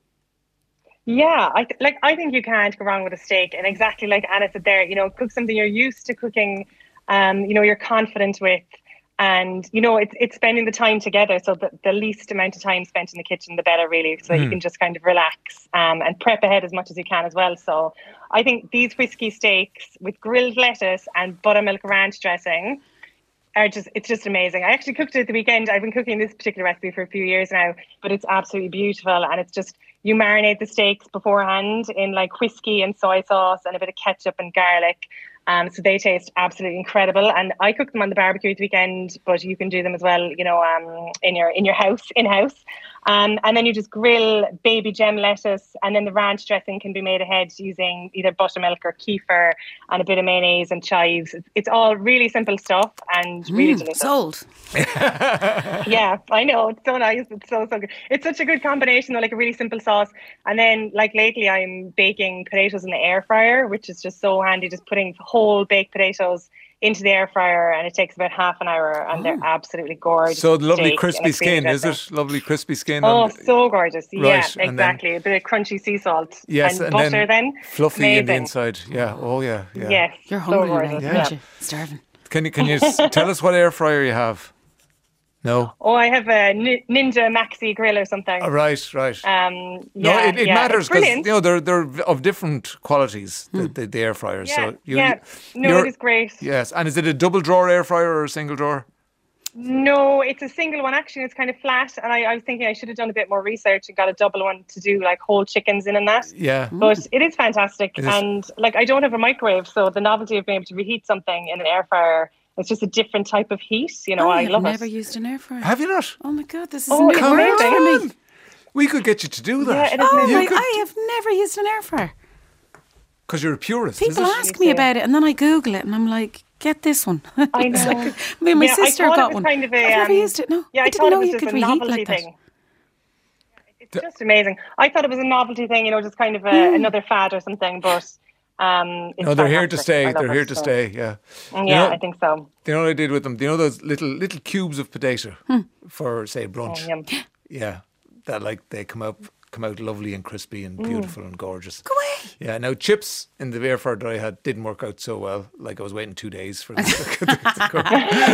Yeah, I th- like. I think you can't go wrong with a steak, and exactly like Anna said there, you know, cook something you're used to cooking, um, you know, you're confident with, and you know, it's it's spending the time together. So the, the least amount of time spent in the kitchen, the better, really, so that you Mm. can just kind of relax um, and prep ahead as much as you can as well. So I think these whiskey steaks with grilled lettuce and buttermilk ranch dressing are just, it's just amazing. I actually cooked it at the weekend. I've been cooking this particular recipe for a few years now, but it's absolutely beautiful. And it's just, you marinate the steaks beforehand in like whiskey and soy sauce and a bit of ketchup and garlic. Um, so they taste absolutely incredible. And I cooked them on the barbecue at the weekend, but you can do them as well, you know, um, in your in your house, in-house. Um, and then you just grill baby gem lettuce, and then the ranch dressing can be made ahead using either buttermilk or kefir and a bit of mayonnaise and chives. It's, it's all really simple stuff and really Mm, delicious. sold. Yeah, I know. It's so nice. It's so, so good. It's such a good combination of like a really simple sauce. And then like lately I'm baking potatoes in the air fryer, which is just so handy, just putting whole baked potatoes into the air fryer, and it takes about half an hour, and they're absolutely gorgeous. So the lovely steak in crispy a cream skin, is dressing. it? Lovely crispy skin. Oh, on- so gorgeous. Right, Yeah, and then- exactly. A bit of crunchy sea salt. Yes, and, and butter then then. fluffy in the Amazing. inside. Yeah. Oh, yeah. Yeah. Yes. You're so hungry, gorgeous, right, yeah. aren't you? Starving. Can you can you s- tell us what air fryer you have? No. Oh, I have a Ni- Ninja Maxi grill or something. Oh, right, right. Um, No, yeah, it, it yeah, matters it's because brilliant. you know they're they're of different qualities. The, the, the air fryers. Yeah, so you, yeah. No, you're- it is great. Yes, and is it a double drawer air fryer or a single drawer? No, it's a single one. Actually, it's kind of flat, and I, I was thinking I should have done a bit more research and got a double one to do like whole chickens in and that. Yeah. But it is fantastic, It is. and like I don't have a microwave, so the novelty of being able to reheat something in an air fryer, it's just a different type of heat. You know, I, have love never it. used an air fryer. Have you not? Oh my God, this is Oh, a it's new world amazing. for me. We could get you to do that. Yeah, it is Oh amazing. my, You could- I have never used an air fryer. Because you're a purist. is People it? ask me about it and then I Google it and I'm like, get this one. I know. Like, I mean, my Yeah, I sister thought it got was one. kind of a, I've never um, used it. No, Yeah, I, I didn't thought know it was you just could a reheat novelty like that. thing. It's just amazing. I thought it was a novelty thing, you know, just kind of a, another fad or something. But um, it's No, they're here to fantastic. stay. I love They're it, here to so. stay. Yeah. Yeah, You know- I think so. Do you know what I did with them? Do you know those little little cubes of potato for say brunch? Oh, yum. Yeah, that like they come out come out lovely and crispy and Mm. beautiful and gorgeous. Go away. Yeah. Now chips in the air fryer that I had didn't work out so well. Like I was waiting two days for them to, to cook.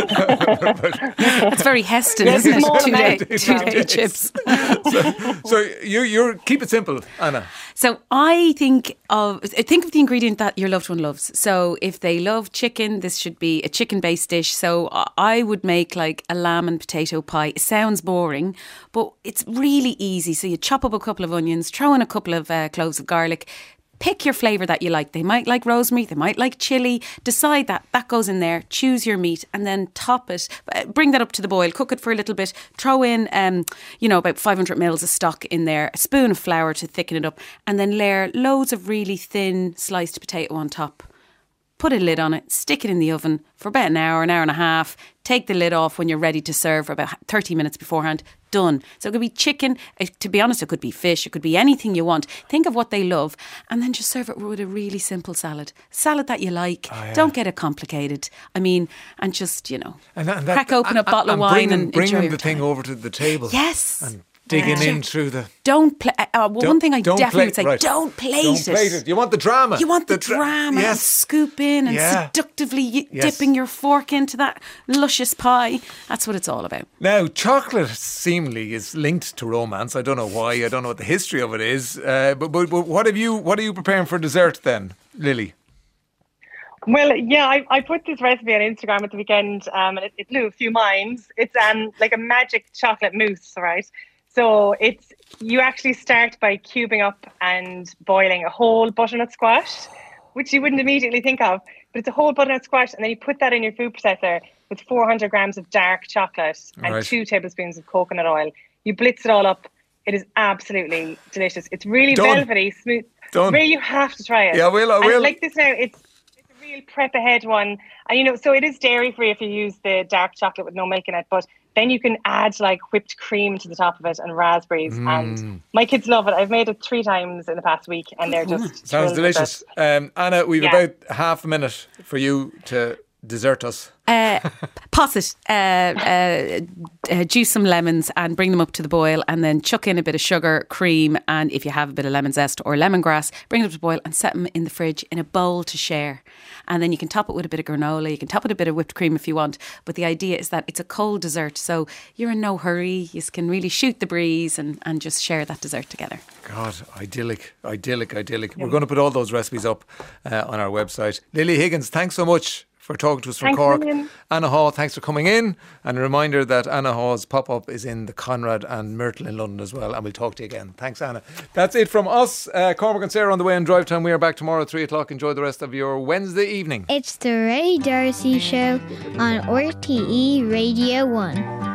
It's very Heston, Yeah, isn't it? small Two day, amount. two day chips. so, so you you're keep it simple, Anna. So I think of think of the ingredient that your loved one loves. So if they love chicken, this should be a chicken-based dish. So I would make like a lamb and potato pie. It sounds boring, but it's really easy. So you chop up a couple of onions, throw in a couple of uh, cloves of garlic. Pick your flavour that you like. They might like rosemary, they might like chilli. Decide that, that goes in there. Choose your meat and then top it. Uh, Bring that up to the boil, cook it for a little bit. Throw in, um, you know, about five hundred mils of stock in there, a spoon of flour to thicken it up, and then layer loads of really thin sliced potato on top. Put a lid on it, stick it in the oven for about an hour, an hour and a half. Take the lid off when you're ready to serve, about thirty minutes beforehand. Done. So it could be chicken. It, to be honest, it could be fish. It could be anything you want. Think of what they love and then just serve it with a really simple salad. Salad that you like. Oh, yeah. Don't get it complicated. I mean, and just, you know, And that, and that- crack open a and- bottle of and wine bringing, and bringing enjoy the your thing over to the table. Yes. And digging Yeah. in through the. Don't play. Uh, well, Don't- one thing I don't definitely play- would say: right. don't plate Don't it. plate it. You want the drama. You want the, dra- drama. Yes. And scoop in and Yeah. seductively y- Yes. dipping your fork into that luscious pie. That's what it's all about. Now, chocolate seemingly is linked to romance. I don't know why. I don't know what the history of it is. Uh, but, but but what have you? What are you preparing for dessert then, Lily? Well, yeah, I, I put this recipe on Instagram at the weekend, um, and it, it blew a few minds. It's um like a magic chocolate mousse, right? So it's you actually start by cubing up and boiling a whole butternut squash, which you wouldn't immediately think of, but it's a whole butternut squash, and then you put that in your food processor with four hundred grams of dark chocolate and Right. two tablespoons of coconut oil. You blitz it all up. It is absolutely delicious. It's really Done. velvety, smooth. Done. Really, you have to try it. Yeah, I will, I And will. like this now, it's it's a real prep ahead one. And you know, so it is dairy free if you use the dark chocolate with no milk in it, but then you can add like whipped cream to the top of it and raspberries. Mm. And my kids love it. I've made it three times in the past week, and they're just Sounds thrilled with delicious. it. Um, Anna, we've Yeah. about half a minute for you to dessert us. Uh, posset, uh, uh, uh, juice some lemons and bring them up to the boil, and then chuck in a bit of sugar, cream, and if you have a bit of lemon zest or lemongrass, bring it up to boil and set them in the fridge in a bowl to share. And then you can top it with a bit of granola, you can top it with a bit of whipped cream if you want. But the idea is that it's a cold dessert, so you're in no hurry. You can really shoot the breeze and, and just share that dessert together. God, idyllic, idyllic, idyllic. We're going to put all those recipes up uh, on our website. Lily Higgins, thanks so much for talking to us from Thanks a Cork. million. Anna Haw, thanks for coming in. And a reminder that Anna Haw's pop-up is in the Conrad and Myrtle in London as well. And we'll talk to you again. Thanks, Anna. That's it from us. Uh, Cormac and Sarah on the way in Drive Time. We are back tomorrow at three o'clock. Enjoy the rest of your Wednesday evening. It's the Ray Darcy Show on R T E Radio one.